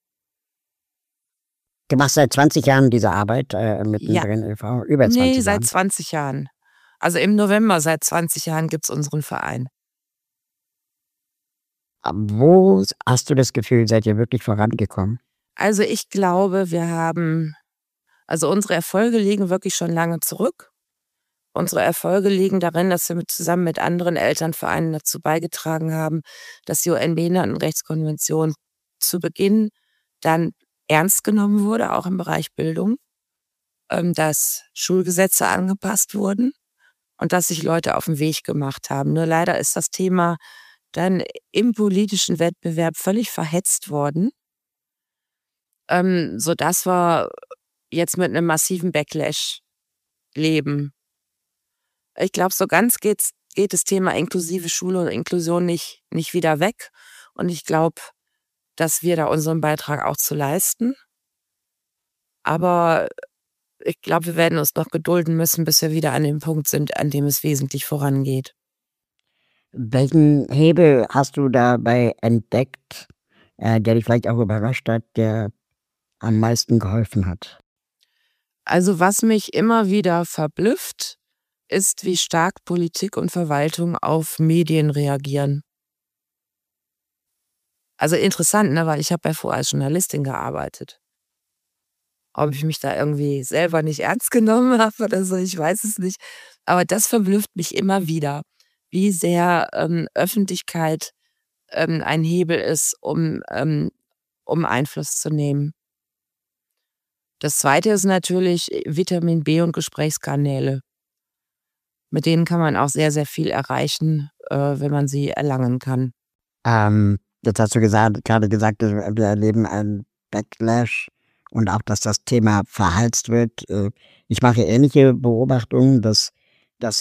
Du machst seit 20 Jahren diese Arbeit mit Ja. Mittlerin e.V., über Nee, 20 seit Jahren. 20 Jahren. Also im November seit 20 Jahren gibt's unseren Verein. Wo hast du das Gefühl, seid ihr wirklich vorangekommen? Also ich glaube, also unsere Erfolge liegen wirklich schon lange zurück. Unsere Erfolge liegen darin, dass wir zusammen mit anderen Elternvereinen dazu beigetragen haben, dass die UN-Behindertenrechtskonvention zu Beginn dann ernst genommen wurde, auch im Bereich Bildung, dass Schulgesetze angepasst wurden und dass sich Leute auf den Weg gemacht haben. Nur leider ist das Thema dann im politischen Wettbewerb völlig verhetzt worden, sodass wir jetzt mit einem massiven Backlash leben. Ich glaube, so ganz geht das Thema inklusive Schule und Inklusion nicht wieder weg. Und ich glaube, dass wir da unseren Beitrag auch zu leisten. Aber ich glaube, wir werden uns noch gedulden müssen, bis wir wieder an dem Punkt sind, an dem es wesentlich vorangeht. Welchen Hebel hast du dabei entdeckt, der dich vielleicht auch überrascht hat, der am meisten geholfen hat? Also was mich immer wieder verblüfft, ist, wie stark Politik und Verwaltung auf Medien reagieren. Also interessant, ne, weil ich habe ja vorher als Journalistin gearbeitet. Ob ich mich da irgendwie selber nicht ernst genommen habe oder so, ich weiß es nicht. Aber das verblüfft mich immer wieder, wie sehr Öffentlichkeit ein Hebel ist, um Einfluss zu nehmen. Das Zweite ist natürlich Vitamin B und Gesprächskanäle. Mit denen kann man auch sehr, sehr viel erreichen, wenn man sie erlangen kann. Jetzt hast du gerade gesagt, wir erleben einen Backlash und auch, dass das Thema verheizt wird. Ich mache ähnliche Beobachtungen, dass das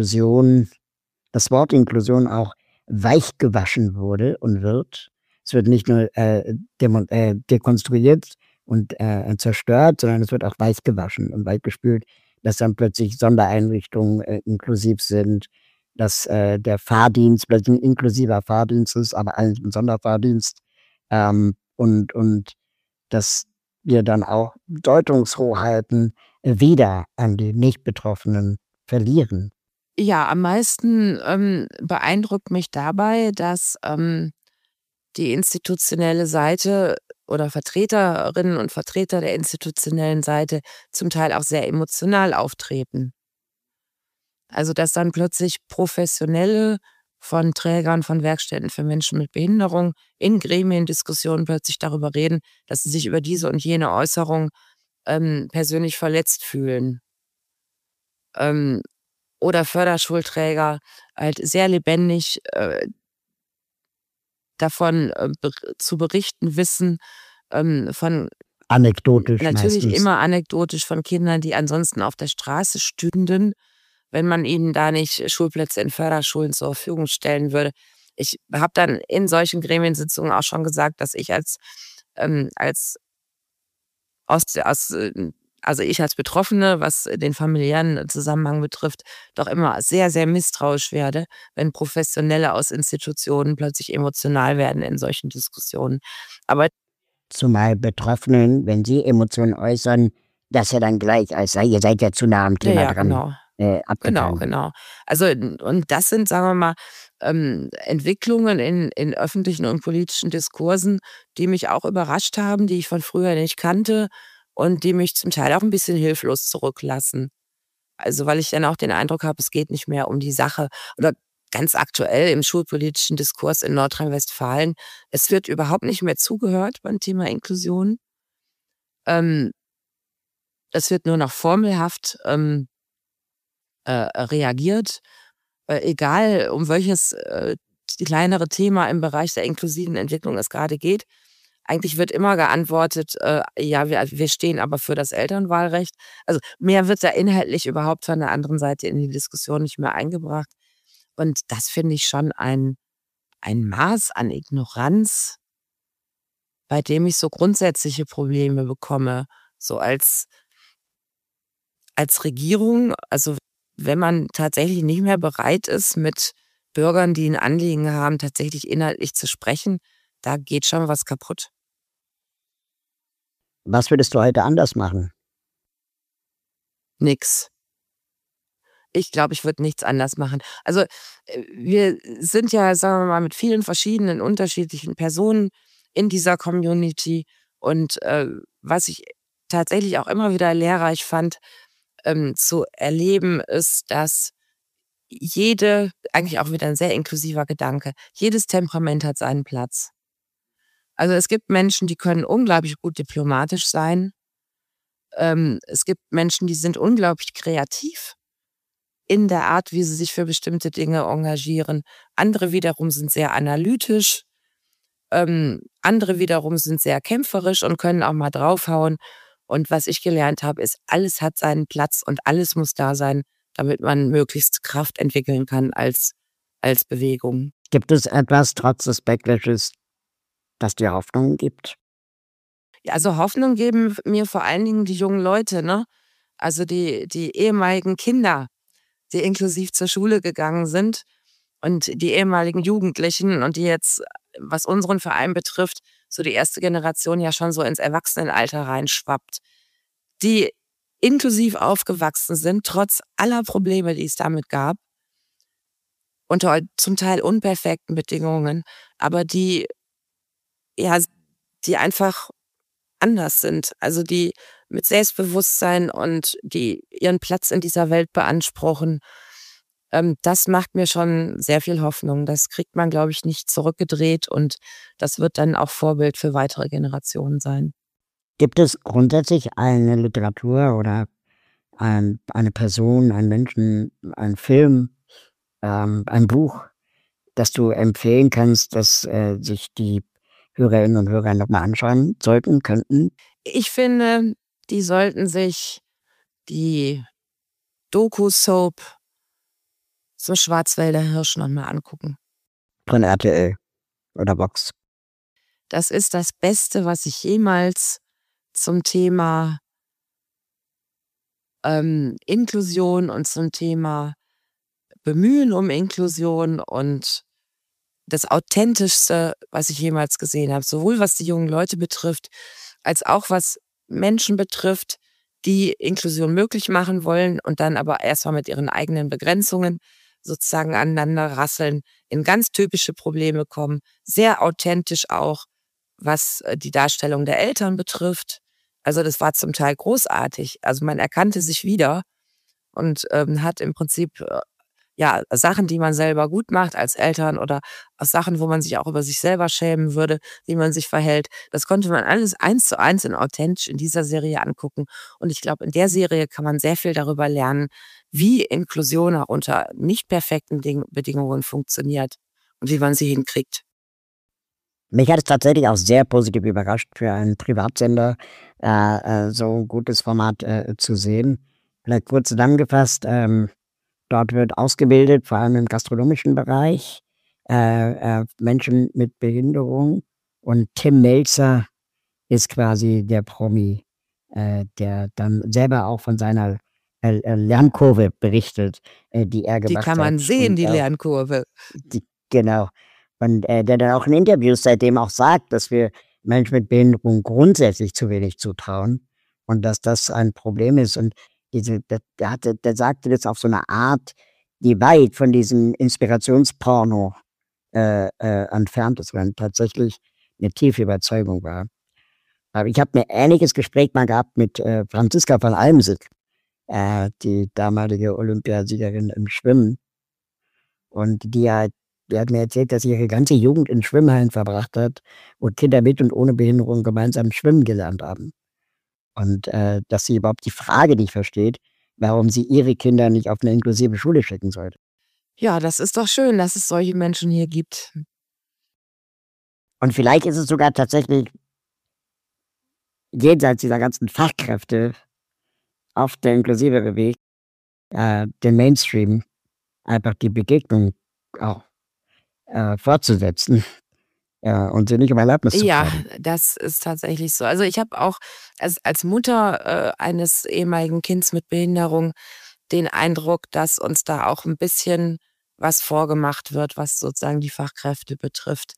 Wort Inklusion auch weichgewaschen wurde und wird. Es wird nicht nur dekonstruiert und zerstört, sondern es wird auch weichgewaschen und weichgespült, dass dann plötzlich Sondereinrichtungen inklusiv sind, dass der Fahrdienst plötzlich ein inklusiver Fahrdienst ist, aber eigentlich ein Sonderfahrdienst. Und dass wir dann auch Deutungshoheiten wieder an die Nicht-Betroffenen verlieren. Ja, am meisten beeindruckt mich dabei, dass die institutionelle Seite oder Vertreterinnen und Vertreter der institutionellen Seite zum Teil auch sehr emotional auftreten. Also dass dann plötzlich professionelle von Trägern von Werkstätten für Menschen mit Behinderung in Gremiendiskussionen plötzlich darüber reden, dass sie sich über diese und jene Äußerung persönlich verletzt fühlen. Oder Förderschulträger halt sehr lebendig davon zu berichten wissen, von Anekdotisch natürlich meistens. immer anekdotisch von Kindern, die ansonsten auf der Straße stünden, wenn man ihnen da nicht Schulplätze in Förderschulen zur Verfügung stellen würde. Ich habe dann in solchen Gremiensitzungen auch schon gesagt, dass ich als Betroffene, was den familiären Zusammenhang betrifft, doch immer sehr, sehr misstrauisch werde, wenn Professionelle aus Institutionen plötzlich emotional werden in solchen Diskussionen. Aber Zumal Betroffenen, wenn sie Emotionen äußern, das ja dann gleich als ihr seid ja zu nah am Thema ja, dran, genau. abgetan wird. Genau. Also, und das sind, sagen wir mal, Entwicklungen in öffentlichen und politischen Diskursen, die mich auch überrascht haben, die ich von früher nicht kannte und die mich zum Teil auch ein bisschen hilflos zurücklassen. Also, weil ich dann auch den Eindruck habe, es geht nicht mehr um die Sache. Oder ganz aktuell im schulpolitischen Diskurs in Nordrhein-Westfalen, es wird überhaupt nicht mehr zugehört beim Thema Inklusion. Ähm, Es wird nur noch formelhaft reagiert, egal um welches kleinere Thema im Bereich der inklusiven Entwicklung es gerade geht. Eigentlich wird immer geantwortet, ja, wir stehen aber für das Elternwahlrecht. Also mehr wird da inhaltlich überhaupt von der anderen Seite in die Diskussion nicht mehr eingebracht. Und das finde ich schon ein Maß an Ignoranz, bei dem ich so grundsätzliche Probleme bekomme, so als Regierung. Also wenn man tatsächlich nicht mehr bereit ist, mit Bürgern, die ein Anliegen haben, tatsächlich inhaltlich zu sprechen, da geht schon was kaputt. Was würdest du heute anders machen? Nix. Ich glaube, ich würde nichts anders machen. Also, wir sind ja, sagen wir mal, mit vielen verschiedenen unterschiedlichen Personen in dieser Community und, was ich tatsächlich auch immer wieder lehrreich fand, zu erleben, ist, dass eigentlich auch wieder ein sehr inklusiver Gedanke, jedes Temperament hat seinen Platz. Also, es gibt Menschen, die können unglaublich gut diplomatisch sein. Es gibt Menschen, die sind unglaublich kreativ in der Art, wie sie sich für bestimmte Dinge engagieren. Andere wiederum sind sehr analytisch. Andere wiederum sind sehr kämpferisch und können auch mal draufhauen. Und was ich gelernt habe, ist, alles hat seinen Platz und alles muss da sein, damit man möglichst Kraft entwickeln kann als Bewegung. Gibt es etwas trotz des Backlashes, das dir Hoffnung gibt? Ja, also Hoffnung geben mir vor allen Dingen die jungen Leute, ne? Also die ehemaligen Kinder, die inklusiv zur Schule gegangen sind und die ehemaligen Jugendlichen und die jetzt, was unseren Verein betrifft, so die erste Generation ja schon so ins Erwachsenenalter reinschwappt, die inklusiv aufgewachsen sind, trotz aller Probleme, die es damit gab, unter zum Teil unperfekten Bedingungen, aber die einfach anders sind. Also die mit Selbstbewusstsein und die ihren Platz in dieser Welt beanspruchen. Das macht mir schon sehr viel Hoffnung. Das kriegt man, glaube ich, nicht zurückgedreht und das wird dann auch Vorbild für weitere Generationen sein. Gibt es grundsätzlich eine Literatur oder eine Person, einen Menschen, einen Film, ein Buch, das du empfehlen kannst, dass sich die Hörerinnen und Hörer nochmal anschauen sollten, könnten? Ich finde, die sollten sich die Doku-Soap zum Schwarzwälder Hirsch noch mal angucken. Von RTL oder Vox. Das ist das Beste, was ich jemals zum Thema Inklusion und zum Thema Bemühen um Inklusion und das Authentischste, was ich jemals gesehen habe, sowohl was die jungen Leute betrifft, als auch was Menschen betrifft, die Inklusion möglich machen wollen und dann aber erstmal mit ihren eigenen Begrenzungen sozusagen aneinander rasseln, in ganz typische Probleme kommen, sehr authentisch auch, was die Darstellung der Eltern betrifft. Also das war zum Teil großartig. Also man erkannte sich wieder und hat im Prinzip ja, Sachen, die man selber gut macht als Eltern oder aus Sachen, wo man sich auch über sich selber schämen würde, wie man sich verhält. Das konnte man alles 1:1 in authentisch in dieser Serie angucken. Und ich glaube, in der Serie kann man sehr viel darüber lernen, wie Inklusion auch unter nicht perfekten Bedingungen funktioniert und wie man sie hinkriegt. Mich hat es tatsächlich auch sehr positiv überrascht, für einen Privatsender so ein gutes Format zu sehen. Vielleicht kurz zusammengefasst, dort wird ausgebildet, vor allem im gastronomischen Bereich, Menschen mit Behinderung. Und Tim Melzer ist quasi der Promi, der dann selber auch von seiner Lernkurve berichtet, die er Die gemacht kann man hat. sehen, Und die Lernkurve. genau. Und der dann auch in Interviews seitdem auch sagt, dass wir Menschen mit Behinderung grundsätzlich zu wenig zutrauen und dass das ein Problem ist. Und der sagte das auf so eine Art, die weit von diesem Inspirationsporno entfernt ist, weil tatsächlich eine tiefe Überzeugung war. Aber ich habe ein ähnliches Gespräch mal gehabt mit Franziska von Almsick, die damalige Olympiasiegerin im Schwimmen. Und die hat mir erzählt, dass sie ihre ganze Jugend in Schwimmhallen verbracht hat, wo Kinder mit und ohne Behinderung gemeinsam schwimmen gelernt haben. Und dass sie überhaupt die Frage nicht versteht, warum sie ihre Kinder nicht auf eine inklusive Schule schicken sollte. Ja, das ist doch schön, dass es solche Menschen hier gibt. Und vielleicht ist es sogar tatsächlich jenseits dieser ganzen Fachkräfte auf der inklusivere Weg, den Mainstream einfach die Begegnung auch fortzusetzen und sie nicht um Erlaubnis zu fragen. Ja, das ist tatsächlich so. Also ich habe auch als Mutter eines ehemaligen Kindes mit Behinderung den Eindruck, dass uns da auch ein bisschen was vorgemacht wird, was sozusagen die Fachkräfte betrifft.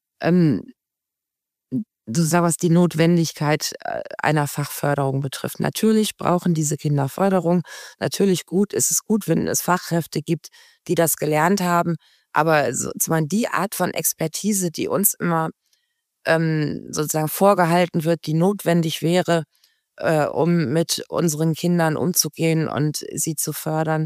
Du sagst, was die Notwendigkeit einer Fachförderung betrifft. Natürlich brauchen diese Kinder Förderung. Natürlich ist es gut, wenn es Fachkräfte gibt, die das gelernt haben. Aber sozusagen die Art von Expertise, die uns immer sozusagen vorgehalten wird, die notwendig wäre, um mit unseren Kindern umzugehen und sie zu fördern,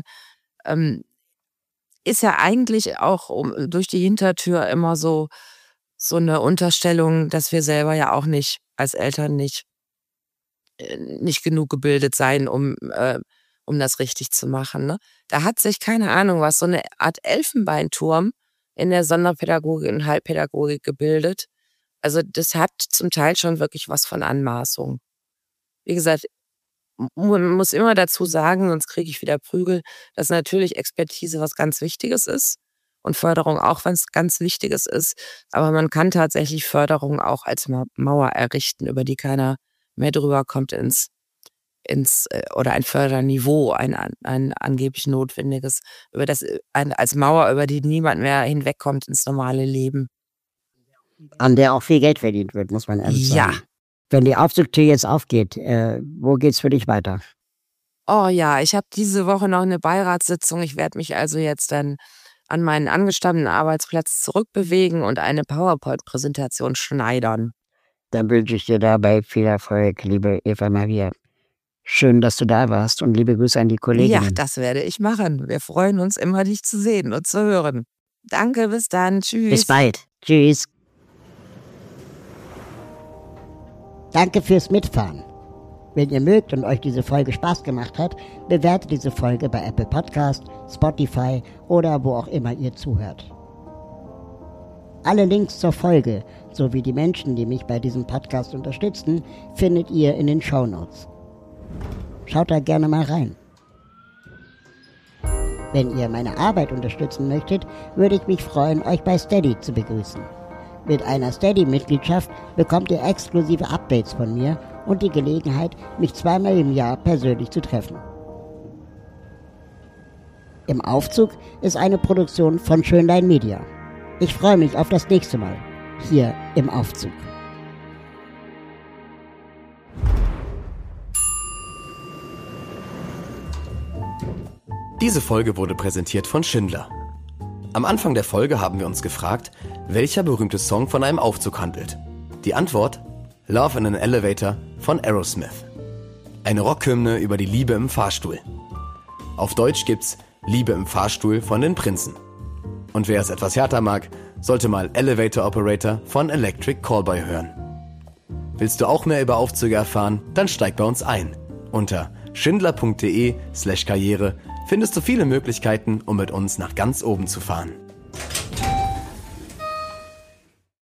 ist ja eigentlich auch durch die Hintertür immer so eine Unterstellung, dass wir selber ja auch nicht als Eltern nicht genug gebildet sein, um das richtig zu machen. Ne? Da hat sich, keine Ahnung was, so eine Art Elfenbeinturm in der Sonderpädagogik und Heilpädagogik gebildet. Also das hat zum Teil schon wirklich was von Anmaßung. Wie gesagt, man muss immer dazu sagen, sonst kriege ich wieder Prügel, dass natürlich Expertise was ganz Wichtiges ist und Förderung auch was ganz Wichtiges ist. Aber man kann tatsächlich Förderung auch als Mauer errichten, über die keiner mehr drüber kommt oder ein Förderniveau, ein angeblich notwendiges, als Mauer, über die niemand mehr hinwegkommt ins normale Leben. An der auch viel Geld verdient wird, muss man ehrlich sagen. Ja. Wenn die Aufzugtür jetzt aufgeht, wo geht's für dich weiter? Oh ja, ich habe diese Woche noch eine Beiratssitzung. Ich werde mich also jetzt dann an meinen angestammten Arbeitsplatz zurückbewegen und eine PowerPoint-Präsentation schneidern. Dann wünsche ich dir dabei viel Erfolg, liebe Eva Maria. Schön, dass du da warst und liebe Grüße an die Kolleginnen. Ja, das werde ich machen. Wir freuen uns immer, dich zu sehen und zu hören. Danke, bis dann. Tschüss. Bis bald. Tschüss. Danke fürs Mitfahren. Wenn ihr mögt und euch diese Folge Spaß gemacht hat, bewertet diese Folge bei Apple Podcast, Spotify oder wo auch immer ihr zuhört. Alle Links zur Folge sowie die Menschen, die mich bei diesem Podcast unterstützen, findet ihr in den Shownotes. Schaut da gerne mal rein. Wenn ihr meine Arbeit unterstützen möchtet, würde ich mich freuen, euch bei Steady zu begrüßen. Mit einer Steady-Mitgliedschaft bekommt ihr exklusive Updates von mir und die Gelegenheit, mich 2-mal im Jahr persönlich zu treffen. Im Aufzug ist eine Produktion von Schönlein Media. Ich freue mich auf das nächste Mal, hier im Aufzug. Diese Folge wurde präsentiert von Schindler. Am Anfang der Folge haben wir uns gefragt, welcher berühmte Song von einem Aufzug handelt. Die Antwort: Love in an Elevator von Aerosmith. Eine Rockhymne über die Liebe im Fahrstuhl. Auf Deutsch gibt's Liebe im Fahrstuhl von den Prinzen. Und wer es etwas härter mag, sollte mal Elevator Operator von Electric Callboy hören. Willst du auch mehr über Aufzüge erfahren? Dann steig bei uns ein. Unter schindler.de/karriere findest du viele Möglichkeiten, um mit uns nach ganz oben zu fahren.